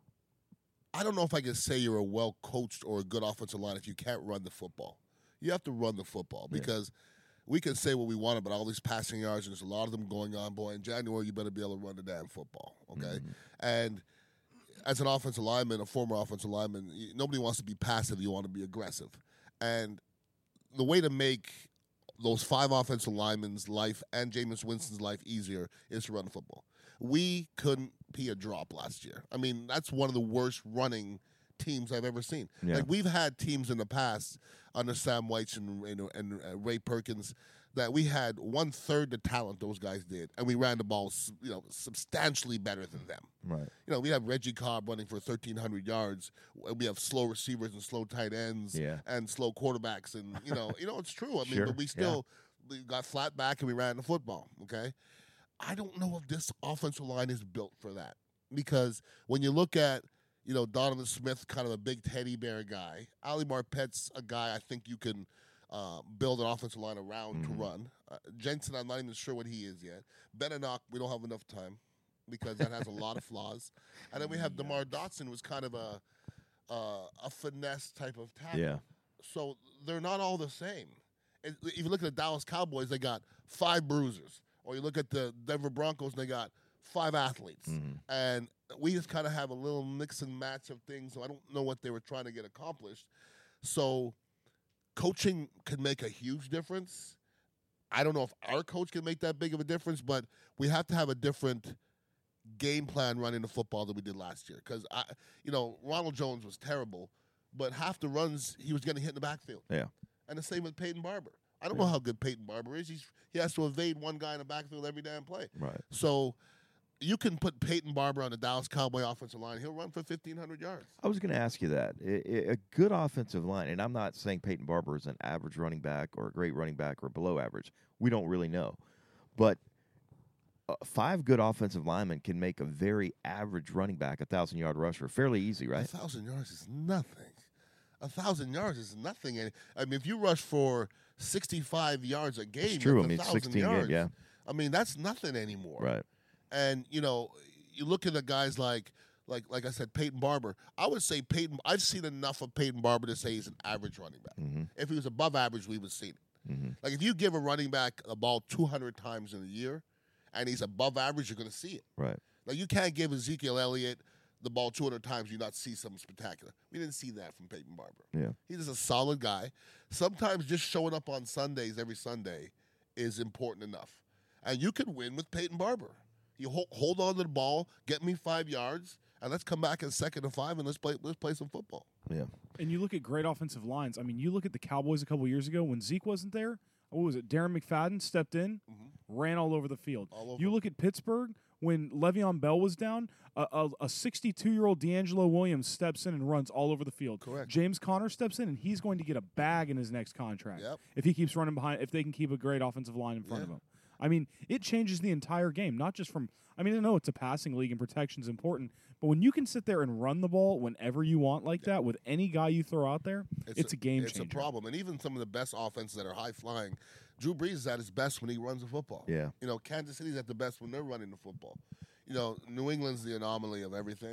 I don't know if I can say you're a well coached or a good offensive line if you can't run the football. You have to run the football Yeah. because we can say what we want about all these passing yards, and there's a lot of them going on. Boy, in January, you better be able to run the damn football. Okay. Mhm. And as an offensive lineman, a former offensive lineman, y- nobody wants to be passive. You want to be aggressive. And the way to make those five offensive linemen's life and Jameis Winston's life easier is to run the football. We couldn't pee a drop last year. I mean, that's one of the worst running teams I've ever seen. Yeah. Like we've had teams in the past under Sam White and, and, and uh, Ray Perkins that we had one third the talent those guys did, and we ran the ball, s- you know, substantially better than them. Right. You know, we have Reggie Cobb running for thirteen hundred yards. We have slow receivers and slow tight ends, Yeah. and slow quarterbacks, and you know, you know, it's true. I mean, Sure, but we yeah. still we got flat back and we ran the football. Okay, I don't know if this offensive line is built for that because when you look at, you know, Donovan Smith, kind of a big teddy bear guy. Ali Marpet's a guy I think you can uh, build an offensive line around to Mhm. run. Uh, Jensen, I'm not even sure what he is yet. Beninock, we don't have enough time because that has a lot of flaws. And then we have DeMar Dotson, who's kind of a uh, a finesse type of tackle. Yeah. So they're not all the same. And if you look at the Dallas Cowboys, they got five bruisers. Or you look at the Denver Broncos, and they got five athletes. Mhm. And we just kind of have a little mix and match of things. So I don't know what they were trying to get accomplished. So coaching can make a huge difference. I don't know if our coach can make that big of a difference, but we have to have a different game plan running the football than we did last year. Because, I, you know, Ronald Jones was terrible, but half the runs he was getting hit in the backfield. Yeah. And the same with Peyton Barber. I don't know how good Peyton Barber is. He's, he has to evade one guy in the backfield every damn play. Right. So you can put Peyton Barber on the Dallas Cowboy offensive line. He'll run for fifteen hundred yards. I was going to ask you that. I- I- a good offensive line, and I'm not saying Peyton Barber is an average running back or a great running back or below average. We don't really know. But uh, five good offensive linemen can make a very average running back a thousand-yard rusher fairly easy, A right? thousand yards is nothing. A thousand yards is nothing. And I mean, if you rush for sixty-five yards a game, It's true. that's I mean, a thousand sixteen yards. game, yeah. I mean, that's nothing anymore. Right. And you know, you look at the guys like, like, like I said, Peyton Barber. I would say Peyton. I've seen enough of Peyton Barber to say he's an average running back. Mm-hmm. If he was above average, we would see it. Mm-hmm. Like if you give a running back a ball two hundred times in a year, and he's above average, you're going to see it. Right. Like you can't give Ezekiel Elliott the ball two hundred times, you not see something spectacular. We didn't see that from Peyton Barber. Yeah. He's just a solid guy. Sometimes just showing up on Sundays every Sunday is important enough. And you can win with Peyton Barber. You hold, hold on to the ball, get me five yards, and let's come back in second and five and let's play let's play some football. Yeah. And you look at great offensive lines. I mean, you look at the Cowboys a couple years ago when Zeke wasn't there. What was it? Darren McFadden stepped in, ran all over the field. All over. You look at Pittsburgh when Le'Veon Bell was down. A sixty-two-year-old D'Angelo Williams steps in and runs all over the field. Correct. James Conner steps in and he's going to get a bag in his next contract Yep. if he keeps running behind. If they can keep a great offensive line in front of Yeah. him. I mean, it changes the entire game, not just from. I mean, I know it's a passing league and protection's important, but when you can sit there and run the ball whenever you want like that with any guy you throw out there, it's, a, game It's changer. a problem. And even some of the best offenses that are high flying, Drew Brees is at his best when he runs the football. Yeah. You know, Kansas City's at the best when they're running the football. You know, New England's the anomaly of everything.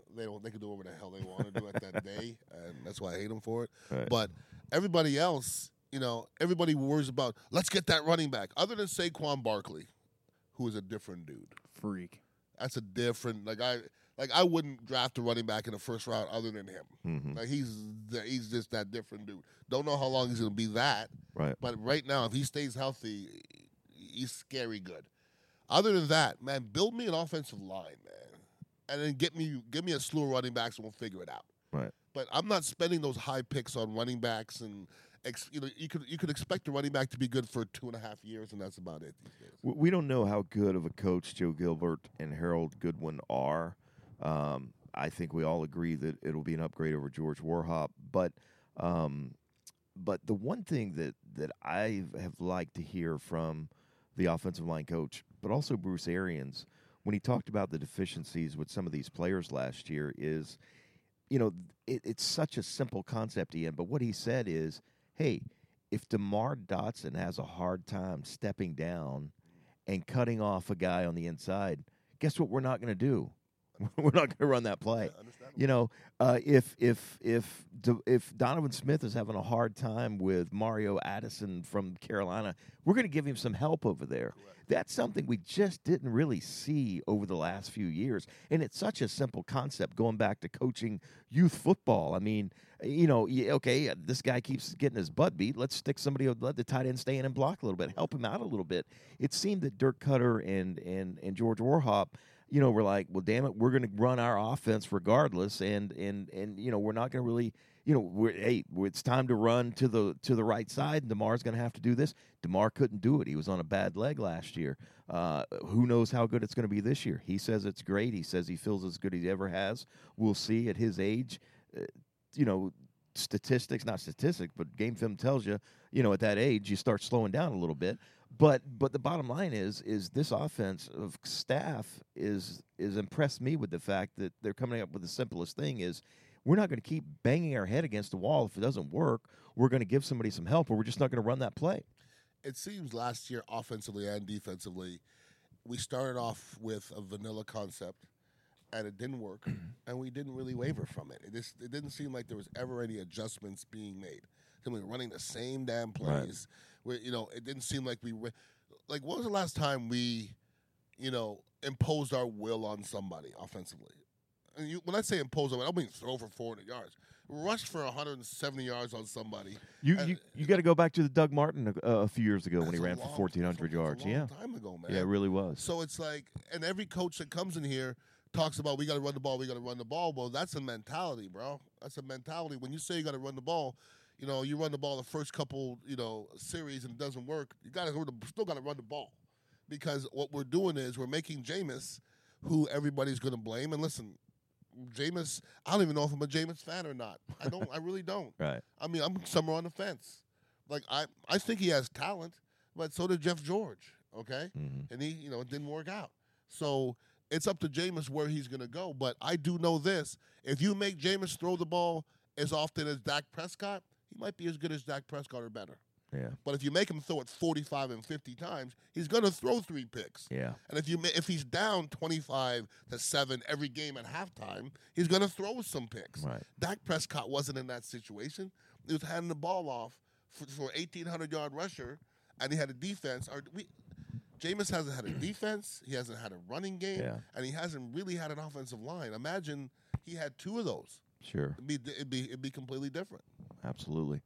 they don't. They can do whatever the hell they want to do at that day, and that's why I hate them for it. Right. But everybody else, you know, everybody worries about let's get that running back. Other than Saquon Barkley, who is a different dude. Freak. That's a different. Like I, like I wouldn't draft a running back in the first round other than him. Mhm. Like he's the, he's just that different dude. Don't know how long he's gonna be that. Right. But right now, if he stays healthy, he's scary good. Other than that, man, build me an offensive line, man, and then get me give me a slew of running backs, and we'll figure it out. Right. But I'm not spending those high picks on running backs, and ex, you know you could you could expect a running back to be good for two and a half years, and that's about it these days. W- We don't know how good of a coach Joe Gilbert and Harold Goodwin are. Um, I think we all agree that it'll be an upgrade over George Warhop. But um, but the one thing that, that I have liked to hear from the offensive line coach, but also Bruce Arians, when he talked about the deficiencies with some of these players last year is, you know, it, it's such a simple concept, Ian, but what he said is, hey, if DeMar Dotson has a hard time stepping down and cutting off a guy on the inside, guess what we're not going to do? We're not going to run that play. You know, uh, if if if Do- if Donovan Smith is having a hard time with Mario Addison from Carolina, we're going to give him some help over there. That's something we just didn't really see over the last few years, and it's such a simple concept. Going back to coaching youth football, I mean, you know, yeah, okay, this guy keeps getting his butt beat. Let's stick somebody, let the tight end stay in and block a little bit, help him out a little bit. It seemed that Dirk Cutter and and and George Warhop, you know, we're like, well, damn it, we're going to run our offense regardless, and and and you know, we're not going to really, you know, we're, hey, it's time to run to the to the right side, and DeMar's going to have to do this. DeMar couldn't do it; he was on a bad leg last year. Uh, who knows how good it's going to be this year? He says it's great. He says he feels as good as he ever has. We'll see at his age. Uh, you know, statistics, not statistics, but game film tells you, you know, at that age, you start slowing down a little bit. But but the bottom line is is this offensive staff is is impressed me with the fact that they're coming up with the simplest thing is we're not going to keep banging our head against the wall if it doesn't work. We're going to give somebody some help, or we're just not going to run that play. It seems last year, offensively and defensively, we started off with a vanilla concept, and it didn't work, and we didn't really waver from it. It just it didn't seem like there was ever any adjustments being made. We were running the same damn plays. Right. Where you know, it didn't seem like we were like. When was the last time we, you know, imposed our will on somebody offensively? And you, when I say impose, I don't mean throw for four hundred yards. Rush for one hundred seventy yards on somebody. You And- you, you got to go back to the Doug Martin uh, a few years ago when he That's a ran long- for fourteen hundred that's a- yards. that's a Yeah, long time ago, man. yeah, it really was. So it's like, and every coach that comes in here talks about we got to run the ball, we got to run the ball. Well, that's a mentality, bro. That's a mentality. When you say you got to run the ball, you know, you run the ball the first couple, you know, series and it doesn't work. You got to still got to run the ball because what we're doing is we're making Jameis, who everybody's going to blame. And listen, Jameis, I don't even know if I'm a Jameis fan or not. I don't. I really don't. Right. I mean, I'm somewhere on the fence. Like I, I think he has talent, but so did Jeff George. Okay, Mhm. and he, you know, it didn't work out. So it's up to Jameis where he's going to go. But I do know this: if you make Jameis throw the ball as often as Dak Prescott, he might be as good as Dak Prescott or better. Yeah, But if you make him throw it forty-five and fifty times, he's going to throw three picks. yeah, And if you ma- if he's down twenty-five to seven every game at halftime, he's going to throw some picks. right. Dak Prescott wasn't in that situation. He was handing the ball off for, for eighteen hundred yard rusher, and he had a defense. Or we, Jameis hasn't had a defense. He hasn't had a running game, Yeah. and he hasn't really had an offensive line. Imagine he had two of those. Sure, It'd be it'd be, it'd be completely different. absolutely.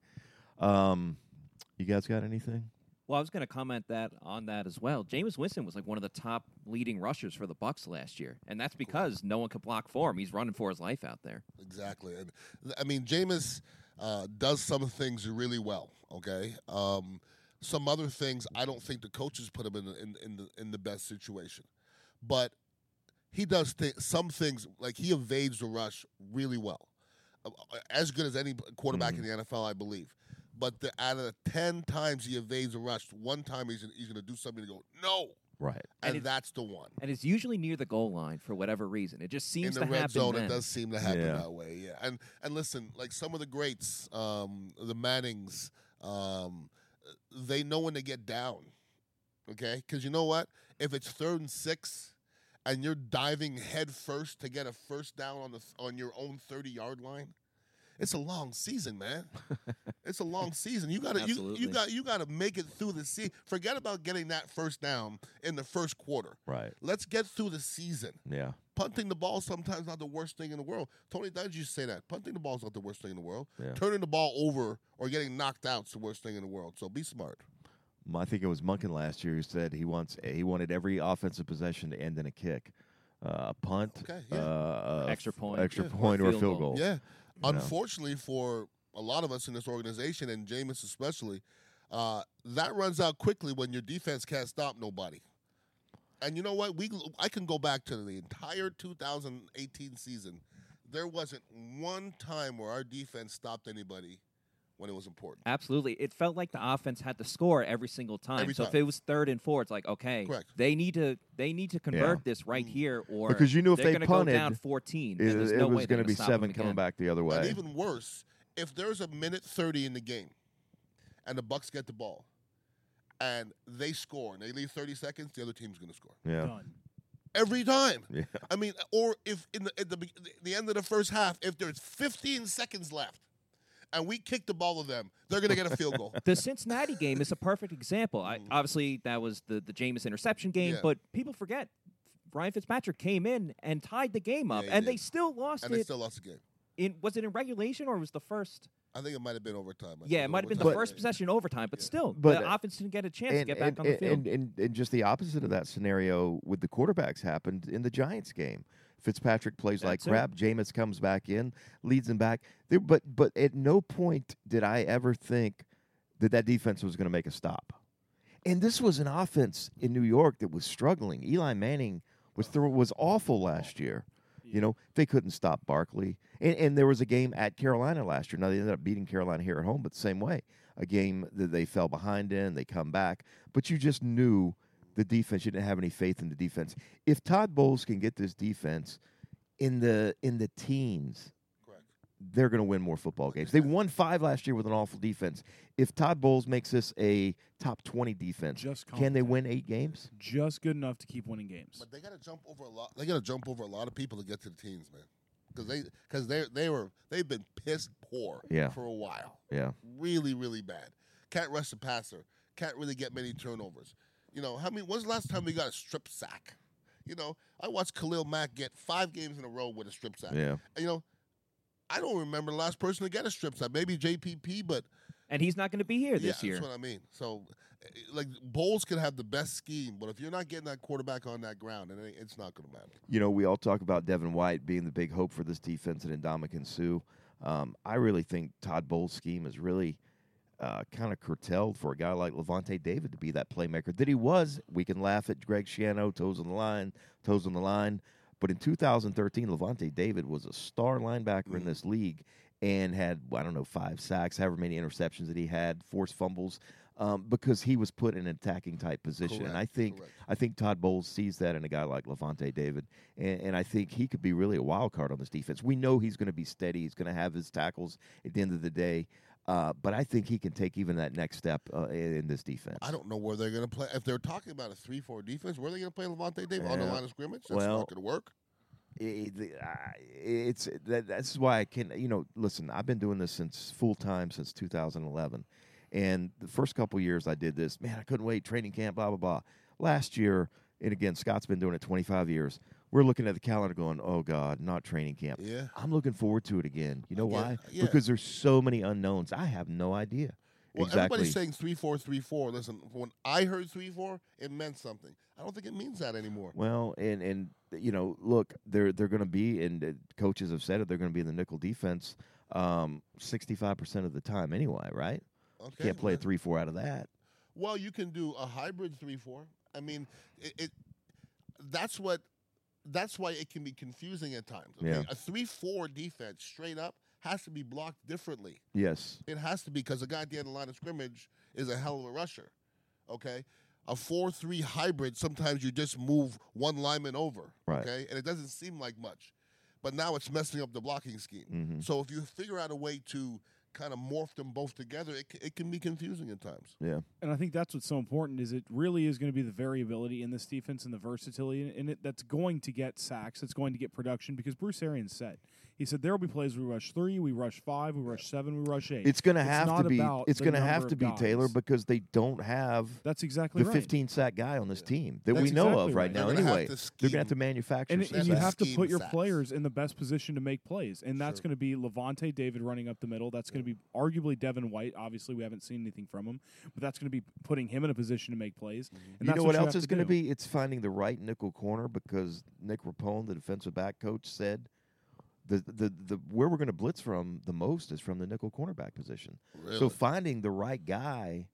Um, you guys got anything? Well, I was going to comment that on that as well. Jameis Winston was like one of the top leading rushers for the Bucks last year, and that's because no one could block for him. He's running for his life out there. Exactly, and I mean Jameis uh, does some things really well. Okay, um, some other things I don't think the coaches put him in the, in, in the in the best situation, but he does th- some things like he evades the rush really well, uh, as good as any quarterback in the N F L, I believe. But the, out of the ten times he evades a rush, one time he's he's going to do something to go no, Right. and, it- that's the one. And it's usually near the goal line for whatever reason. It just seems In the to red happen zone, then. it does seem to happen Yeah. that way. Yeah, and and listen, like some of the greats, um, the Mannings, um, they know when to get down. Okay, because you know what? If it's third and six, and you're diving head first to get a first down on the on your own thirty-yard line. It's a long season, man. It's a long season. You gotta you, Absolutely. you got you gotta make it through the season. Forget about getting that first down in the first quarter. Right. Let's get through the season. Yeah. Punting the ball sometimes not the worst thing in the world. Tony Dungy used to say that. Punting the ball is not the worst thing in the world. Yeah. Turning the ball over or getting knocked out is the worst thing in the world. So be smart. I think it was Munkin last year who said he wants he wanted every offensive possession to end in a kick, uh, a punt, Okay, yeah. uh, a Extra f- point. extra Yeah. point, Or or a field field goal. goal. Yeah. know. Unfortunately for a lot of us in this organization, and Jameis especially, uh, that runs out quickly when your defense can't stop nobody. And you know what? We I can go back to the entire two thousand eighteen season. There wasn't one time where our defense stopped anybody when it was important. Absolutely. It felt like the offense had to score every single time. Every so if time. it was third and four, it's like, okay, Correct. they need to they need to convert Yeah. this right here, or Because you knew if they're they gonna punted, go down fourteen. It, and there's it no was way going to to be stop seven them coming again. back the other And way. even worse, if there's a minute thirty in the game and the Bucks get the ball and they score and they leave thirty seconds, the other team's going to score. Yeah. Done. Every time. Yeah. I mean, or if in the, at the be- the end of the first half, if there's fifteen seconds left and we kick the ball to them, they're going to get a field goal. The Cincinnati game is a perfect example. I, obviously, that was the the Jameis interception game, Yeah. but people forget Ryan Fitzpatrick came in and tied the game up, Yeah, he and did. they still lost And it. they still lost the game. in was it in regulation or was the first? I think it might have been overtime. I Yeah, think it might have been the overtime. first possession in overtime, but still, But, the uh, offense didn't get a chance to And, get back and, on the and, field. and, and, and just the opposite of that scenario with the quarterbacks happened in the Giants game. Fitzpatrick plays like That's it. crap. Jameis comes back in, leads them back. There, but but at no point did I ever think that that defense was going to make a stop. And this was an offense in New York that was struggling. Eli Manning was through, was awful last year. You know, they couldn't stop Barkley. And, and there was a game at Carolina last year. Now, they ended up beating Carolina here at home, but the same way. A game that they fell behind in, they come back. But you just knew the defense. You didn't have any faith in the defense. If Todd Bowles can get this defense in the in the teens, Correct. they're going to win more football games. They won five last year with an awful defense. If Todd Bowles makes this a top twenty defense, Just can they competent. win eight games? Just good enough to keep winning games. But they got to jump over a lot. They got to jump over a lot of people to get to the teams, man. Because they because they they were they've been piss poor Yeah. for a while. Yeah. Really, really bad. Can't rush the passer. Can't really get many turnovers. You know, how many? When's the last time we got a strip sack? You know, I watched Khalil Mack get five games in a row with a strip sack. Yeah. And, you know, I don't remember the last person to get a strip sack. Maybe J P P, but and he's not going to be here yeah, this year. that's what I mean. So, eh, like, Bowles could have the best scheme, but if you're not getting that quarterback on that ground, then it- it's not going to matter. You know, we all talk about Devin White being the big hope for this defense and Ndamukong Suh. Um, I really think Todd Bowles' scheme is really uh, kind of curtailed for a guy like Levante David to be that playmaker that he was. We can laugh at Greg Schiano, toes on the line, toes on the line. But in two thousand thirteen, Levante David was a star linebacker in this league and had, I don't know, five sacks, however many interceptions that he had, forced fumbles, um, because he was put in an attacking type position. And I Correct, think correct. I think Todd Bowles sees that in a guy like Levante David, and, and I think he could be really a wild card on this defense. We know he's going to be steady. He's going to have his tackles at the end of the day, uh, but I think he can take even that next step uh, in, in this defense. I don't know where they're going to play. If they're talking about a three four defense, where are they going to play Levante David? On the Yeah. line of scrimmage? That's Well, not going to work. It- it- I- it's that, that's why I can you know listen. I've been doing this since full time since two thousand eleven, and the first couple years I did this. Man, I couldn't wait. Training camp, blah blah blah. Last year, and again, Scott's been doing it twenty-five years. We're looking at the calendar, going, "Oh God, not training camp." Yeah. I'm looking forward to it again. You know Yeah, why? yeah. Because there's so many unknowns. I have no idea. Well, exactly. everybody's saying three four three four. Listen, when I heard three four, it meant something. I don't think it means that anymore. Well, and and you know, look, they're they're going to be, and uh, coaches have said it. They're going to be in the nickel defense um, sixty-five percent of the time anyway, right? Okay. Can't play a well- three four out of that. Well, you can do a hybrid three four. I mean, it, it that's what that's why it can be confusing at times. Okay? Yeah. A three four defense straight up has to be blocked differently. Yes. It has to be because the guy at the end of the line of scrimmage is a hell of a rusher. Okay? A four three hybrid, sometimes you just move one lineman over. Right. Okay? And it doesn't seem like much. But now it's messing up the blocking scheme. Mm-hmm. So if you figure out a way to kind of morph them both together, it, c- it can be confusing at times. Yeah. And I think that's what's so important is it really is going to be the variability in this defense and the versatility in it that's going to get sacks, that's going to get production because Bruce Arians said, he said there will be plays we rush three, we rush five, we rush seven, we rush eight. It's going to have not to be. about It's the going to number have of to be guys. Taylor because they don't have That's exactly the right. fifteen sack guy on this team that That's we know exactly of right right. now. They're gonna have Anyway, to they're going to have scheme. to manufacture. And, some and you sacks. have to scheme put your sacks. players in the best position to make plays, and that's Sure. going to be Levante David running up the middle. That's going to be arguably Devin White. Obviously, we haven't seen anything from him, but that's going to be putting him in a position to make plays. And You that's know what you else have is to going to do. be? It's finding the right nickel corner because Nick Rapone, the defensive back coach, said the the, the where we're going to blitz from the most is from the nickel cornerback position. Really? So finding the right guy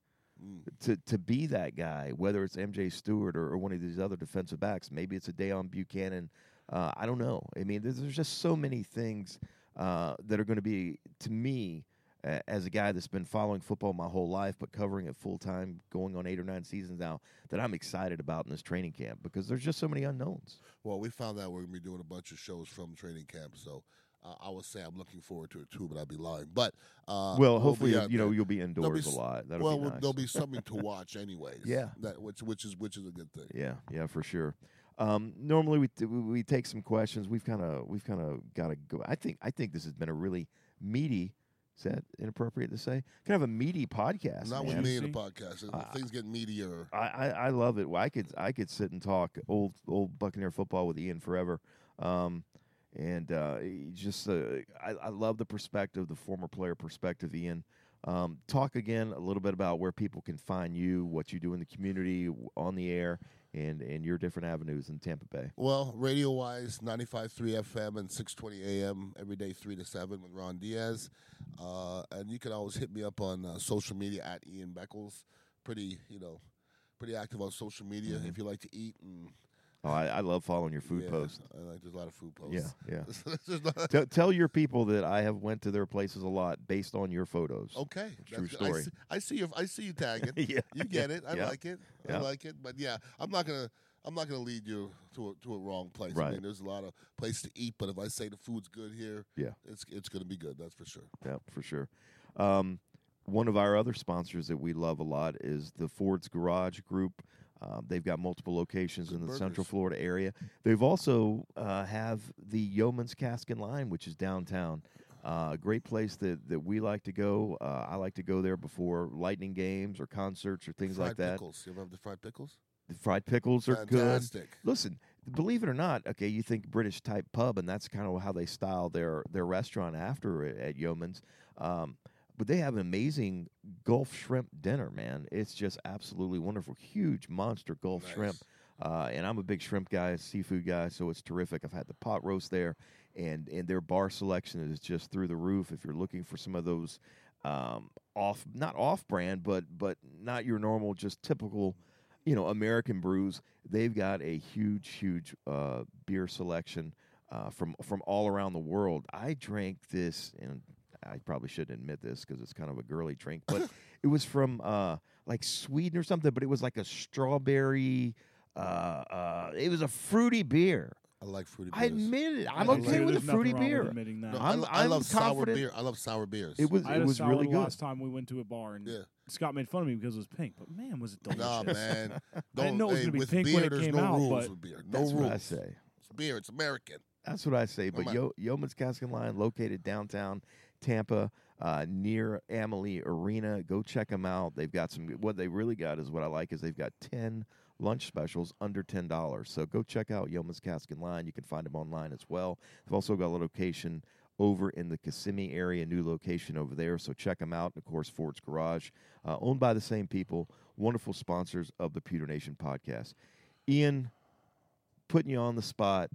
to to be that guy, whether it's M J Stewart or, or one of these other defensive backs, maybe it's a Deion Buchanan. Uh, I don't know. I mean, there's, there's just so many things uh, that are going to be, to me, uh, as a guy that's been following football my whole life, but covering it full time, going on eight or nine seasons now, that I'm excited about in this training camp because there's just so many unknowns. Well, we found out we're going to be doing a bunch of shows from training camp, so uh, I would say I'm looking forward to it too, but I'd be lying. But uh, Well, we'll hopefully, be you out know, there. you'll be There'll indoors s- a lot. That'll well, be we'll- nice. there'll be something to watch, anyways. Yeah. that which which is which is a good thing. Yeah, yeah, for sure. Um, normally we t- we we take some questions. We've kind of we've kind of got to go. I think I think this has been a really meaty. Is that inappropriate to say? Kind of a meaty podcast. Not man. with me in the See? podcast. Uh, Things get meatier. I, I, I love it. I could I could sit and talk old old Buccaneer football with Ian forever, um, and uh, he just uh, I, I love the perspective, the former player perspective, Ian. Um, talk again a little bit about where people can find you, what you do in the community, on the air, and and your different avenues in Tampa Bay. Well, radio wise, ninety-five point three F M and six twenty A M every day, three to seven with Ron Diaz. Uh, and you can always hit me up on uh, social media at Ian Beckles. Pretty, you know, pretty active on social media Mm-hmm. if you like to eat. And Oh, I, I love following your food yeah, posts. I like, there's a lot of food posts. Yeah, yeah. There's not- Tell tell your people that I have went to their places a lot based on your photos. Okay, True that's good. I story. see, I see your, I see you tagging. Yeah, you get it. I yeah, like it. I yeah. like it. But yeah, I'm not gonna, I'm not gonna lead you to a, to a wrong place. I Right. mean, there's a lot of place to eat, but if I say the food's good here, Yeah. it's it's gonna be good. That's for sure. Yeah, for sure. Um, one of our other sponsors that we love a lot is the Ford's Garage Group. Um, they've got multiple locations Good in the burgers. Central Florida area. They've also uh, have the Yeoman's Cask and Line, which is downtown. Uh, great place that, that we like to go. Uh, I like to go there before Lightning games or concerts or things fried like that. pickles. You ever have the fried pickles? The fried pickles are Fantastic. good. Listen, believe it or not, okay, you think British type pub, and that's kind of how they style their their restaurant after at, at Yeoman's. Um, but they have an amazing Gulf shrimp dinner, man. It's just absolutely wonderful. Huge monster Gulf Nice. shrimp. Uh, and I'm a big shrimp guy, seafood guy, so it's terrific. I've had the pot roast there, and, and their bar selection is just through the roof. If you're looking for some of those um, off, not off brand, but but not your normal, just typical, you know, American brews, they've got a huge, huge uh, beer selection uh, from from all around the world. I drank this, and I probably shouldn't admit this because it's kind of a girly drink, but it was from uh, like Sweden or something. But it was like a strawberry. Uh, uh, it was a fruity beer. I like fruity I beers. admit it. I'm I okay like- with a There's nothing fruity wrong with beer. admitting that. No, I'm- I, I I'm love sour confident- beer. I love sour beers. It was I it had was a sour really the good. last time we went to a bar, and Yeah. Scott made fun of me because it was pink. But man, was it delicious! Nah, man. I Don't, didn't know it was hey, gonna be with pink beer, when it there's came no out, rules but with beer. No That's rules. what I say. It's beer. It's American. That's what I say. But Come on. Yo- Yeoman's Cask and Line, located downtown Tampa, uh, near Amalie Arena. Go check them out. They've got some. What they really got is what I like is they've got ten lunch specials under ten dollars. So go check out Yeoman's Cask and Line. You can find them online as well. They've also got a location over in the Kissimmee area, new location over there. So check them out. And of course, Ford's Garage, uh, owned by the same people. Wonderful sponsors of the Pewter Nation podcast. Ian, putting you on the spot,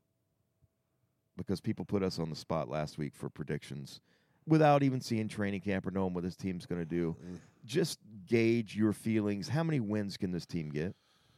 because people put us on the spot last week for predictions without even seeing training camp or knowing what this team's going to do. Just gauge your feelings. How many wins can this team get?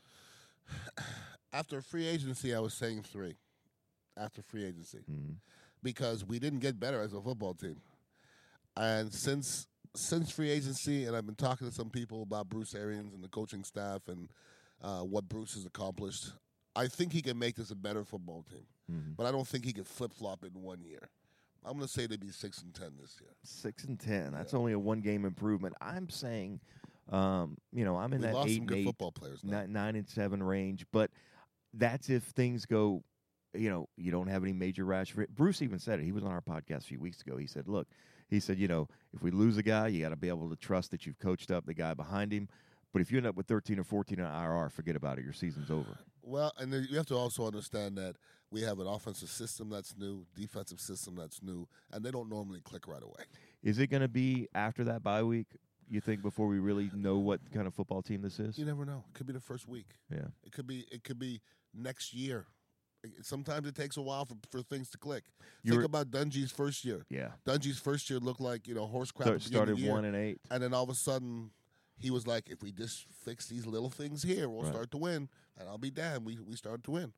After free agency, I was saying three. After free agency, Mm-hmm. because we didn't get better as a football team, and since since free agency, and I've been talking to some people about Bruce Arians and the coaching staff and uh, what Bruce has accomplished. I think he can make this a better football team, Mm-hmm. but I don't think he can flip flop it in one year. I'm going to say they'd be six and ten this year. Six and ten. That's only a one game improvement. I'm saying, um, you know, I'm in We that lost eight some and good eight, football players now. nine, nine and seven range. But that's if things go. You know, you don't have any major rash. Bruce even said it. He was on our podcast a few weeks ago. He said, "Look, he said, you know, if we lose a guy, you got to be able to trust that you've coached up the guy behind him. But if you end up with thirteen or fourteen in I R R, forget about it. Your season's over." Well, and then you have to also understand that we have an offensive system that's new, defensive system that's new, and they don't normally click right away. Is it going to be after that bye week? You think before we really know what kind of football team this is? You never know. It could be the first week. Yeah. It could be. It could be next year. Sometimes it takes a while for, for things to click. You're- Think about Dungy's first year. Yeah. Dungy's first year looked like, you know, horse crap. Start, at the beginning of started the year. one and eight. And then all of a sudden, he was like, if we just fix these little things here, we'll Right. start to win. And I'll be damned, we, we started to win.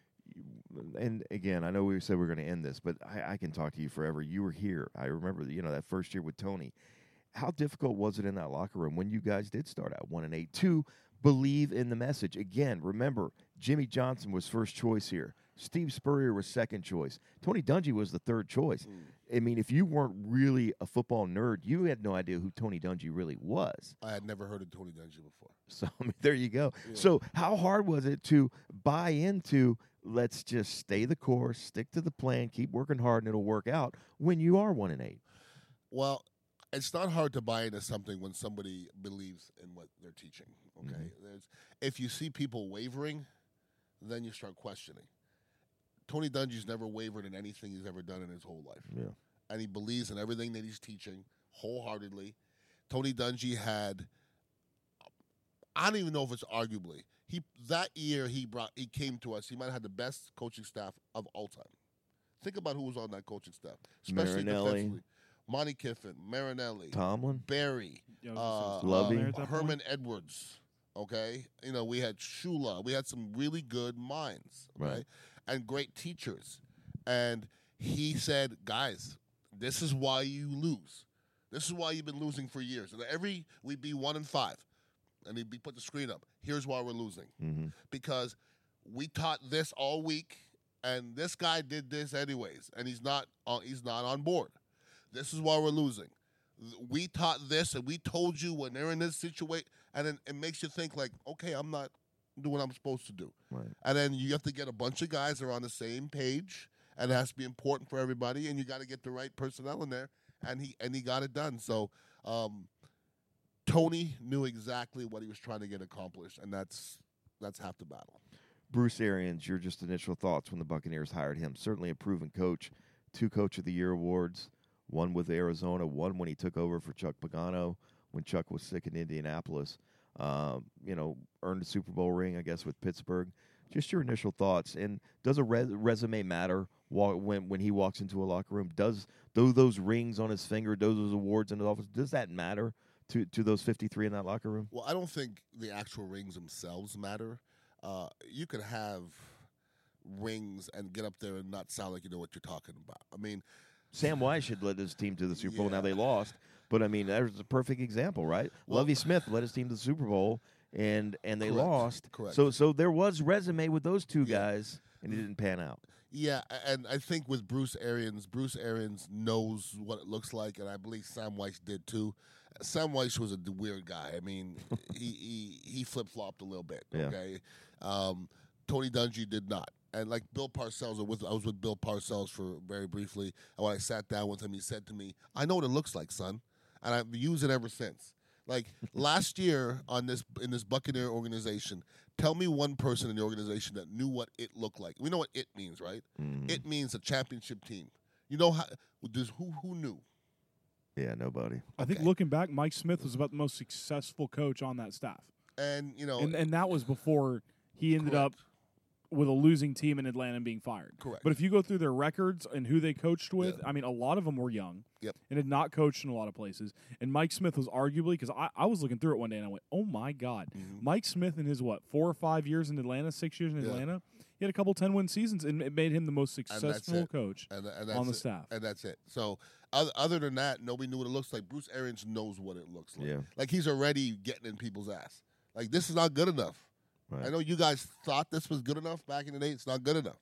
And again, I know we said we are going to end this, but I, I can talk to you forever. You were here. I remember, you know, that first year with Tony. How difficult was it in that locker room when you guys did start out one and eight to believe in the message? Again, remember, Jimmy Johnson was first choice here. Steve Spurrier was second choice. Tony Dungy was the third choice. I mean, if you weren't really a football nerd, you had no idea who Tony Dungy really was. I had never heard of Tony Dungy before. So I mean, there you go. So how hard was it to buy into, let's just stay the course, stick to the plan, keep working hard, and it'll work out when you are one and eight? Well, it's not hard to buy into something when somebody believes in what they're teaching. Okay, There's, if you see people wavering, then you start questioning. Tony Dungy's never wavered in anything he's ever done in his whole life, Yeah. and he believes in everything that he's teaching wholeheartedly. Tony Dungy had, I don't even know if it's arguably he that year he brought he came to us. He might have had the best coaching staff of all time. Think about who was on that coaching staff, especially Marinelli. defensively. Monty Kiffin, Marinelli, Tomlin? Barry, Yeah, I uh, was gonna say, Lovey. there at that Herman point. Edwards. Okay, you know we had Shula. We had some really good minds, Right. right, and great teachers. And he said, "Guys, this is why you lose. This is why you've been losing for years. And every we'd be one and five, and he'd be put the screen up. Here's why we're losing Mm-hmm. because we taught this all week, and this guy did this anyways, and he's not on, he's not on board. This is why we're losing. We taught this, and we told you when they're in this situation, and then it makes you think like, okay, I'm not doing what I'm supposed to do. Right. And then you have to get a bunch of guys that are on the same page, and it has to be important for everybody, and you got to get the right personnel in there, and he and he got it done. So um, Tony knew exactly what he was trying to get accomplished, and that's that's half the battle. Bruce Arians, your just initial thoughts when the Buccaneers hired him. Certainly a proven coach. Two Coach of the Year awards, one with Arizona, one when he took over for Chuck Pagano when Chuck was sick in Indianapolis. Um, you know, earned a Super Bowl ring, I guess, with Pittsburgh. Just your initial thoughts. And does a res- resume matter wa- when when he walks into a locker room? Does do those rings on his finger, do those awards in his office, does that matter to, to those fifty-three in that locker room? Well, I don't think the actual rings themselves matter. Uh, you could have rings and get up there and not sound like you know what you're talking about. I mean, Sam Weiss had led his team to the Super Bowl. Now Yeah. they lost, but I mean there's a perfect example, right? Well- Lovie Smith led his team to the Super Bowl, and and they Correct. lost. Correct. So so there was resume with those two Yeah. guys, and it didn't pan out. yeah, and I think with Bruce Arians, Bruce Arians knows what it looks like, and I believe Sam Weiss did too. Sam Weiss was a d- weird guy. I mean, he he, he flip flopped a little bit. Yeah. Okay, um, Tony Dungy did not. And like Bill Parcells, I was, I was with Bill Parcells for very briefly. And when I sat down with him, he said to me, "I know what it looks like, son," and I've used it ever since. Like last year on this in this Buccaneer organization, tell me one person in the organization that knew what it looked like. We know what it means, right? Mhm. It means a championship team. You know how? Does who who knew? Yeah, nobody. I think Okay. looking back, Mike Smith was about the most successful coach on that staff, And you know, and and that was before he ended up Correct. with a losing team in Atlanta and being fired. Correct. But if you go through their records and who they coached with, Yeah. I mean, a lot of them were young Yep. and had not coached in a lot of places. And Mike Smith was arguably, because I, I was looking through it one day and I went, oh my God. Mike Smith in his, what, four or five years in Atlanta, six years in Mm-hmm. Yeah. Atlanta, he had a couple ten-win seasons, and it made him the most that's successful it. coach and, and that's on the it. staff. And that's it. So other, other than that, nobody knew what it looks like. Bruce Arians knows what it looks like. Yeah. Like he's already getting in people's ass. Like this is not good enough. Right. I know you guys thought this was good enough back in the day. It's not good enough.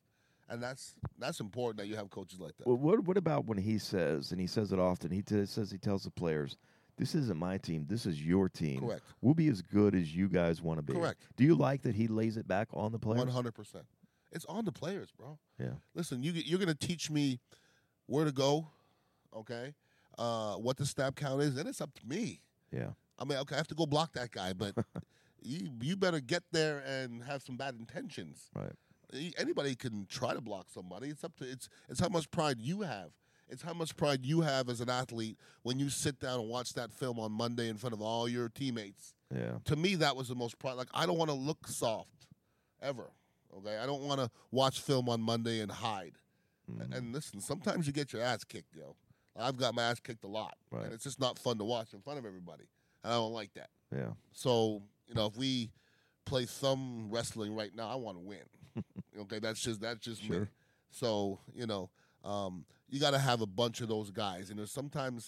and that's that's important that you have coaches like that. Well, what what about when he says, and he says it often, he t- says he tells the players, this isn't my team, this is your team. Correct. We'll be as good as you guys want to be. Correct. Do you like that he lays it back on the players? One hundred percent. It's on the players, bro. Yeah. Listen, you you're gonna teach me where to go, okay? Uh, what the snap count is, and it's up to me. Yeah. I mean, okay, I have to go block that guy, but you you better get there and have some bad intentions. Right. Anybody can try to block somebody. It's up to it's it's how much pride you have. It's how much pride you have as an athlete when you sit down and watch that film on Monday in front of all your teammates. Yeah. To me, that was the most pride. Like, I don't want to look soft, ever. Okay, I don't want to watch film on Monday and hide. Mm-hmm. And listen, sometimes you get your ass kicked, yo. I've got my ass kicked a lot, Right. and it's just not fun to watch in front of everybody. I don't like that. Yeah. So, you know, if we play some wrestling right now, I want to win. Okay, that's just that's just me. Sure. So, you know, um, you got to have a bunch of those guys. And there's sometimes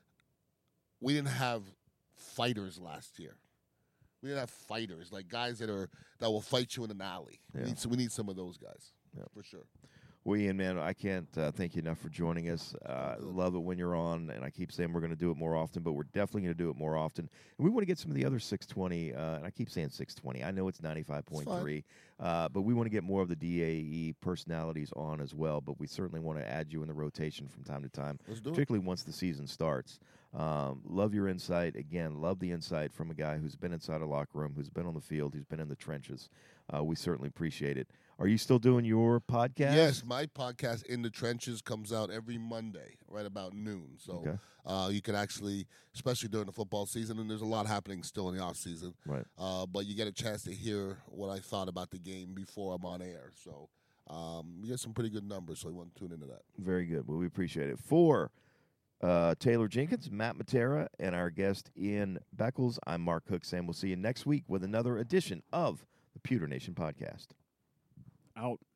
we didn't have fighters last year. We didn't have fighters, like guys that are that will fight you in an alley. Yeah. We, need, we need some of those guys, Yeah. for sure. Well, Ian, man, I can't uh, thank you enough for joining us. Uh, love it when you're on, and I keep saying we're going to do it more often, but we're definitely going to do it more often. And we want to get some of the other six twenty, uh, and I keep saying six twenty. I know it's ninety-five point three, uh, but we want to get more of the D A E personalities on as well, but we certainly want to add you in the rotation from time to time, Let's do it. particularly once the season starts. Um, love your insight. Again, love the insight from a guy who's been inside a locker room, who's been on the field, who's been in the trenches. Uh, we certainly appreciate it. Are you still doing your podcast? Yes, my podcast, In the Trenches, comes out every Monday, right about noon. So Okay. uh, you can actually, especially during the football season, and there's a lot happening still in the off season. Right. Uh, but you get a chance to hear what I thought about the game before I'm on air. So um, you get some pretty good numbers, so you want to tune into that. Very good. Well, we appreciate it. For uh, Taylor Jenkins, Matt Matera, and our guest Ian Beckles, I'm Mark Hooks, and we'll see you next week with another edition of the Pewter Nation Podcast. Out.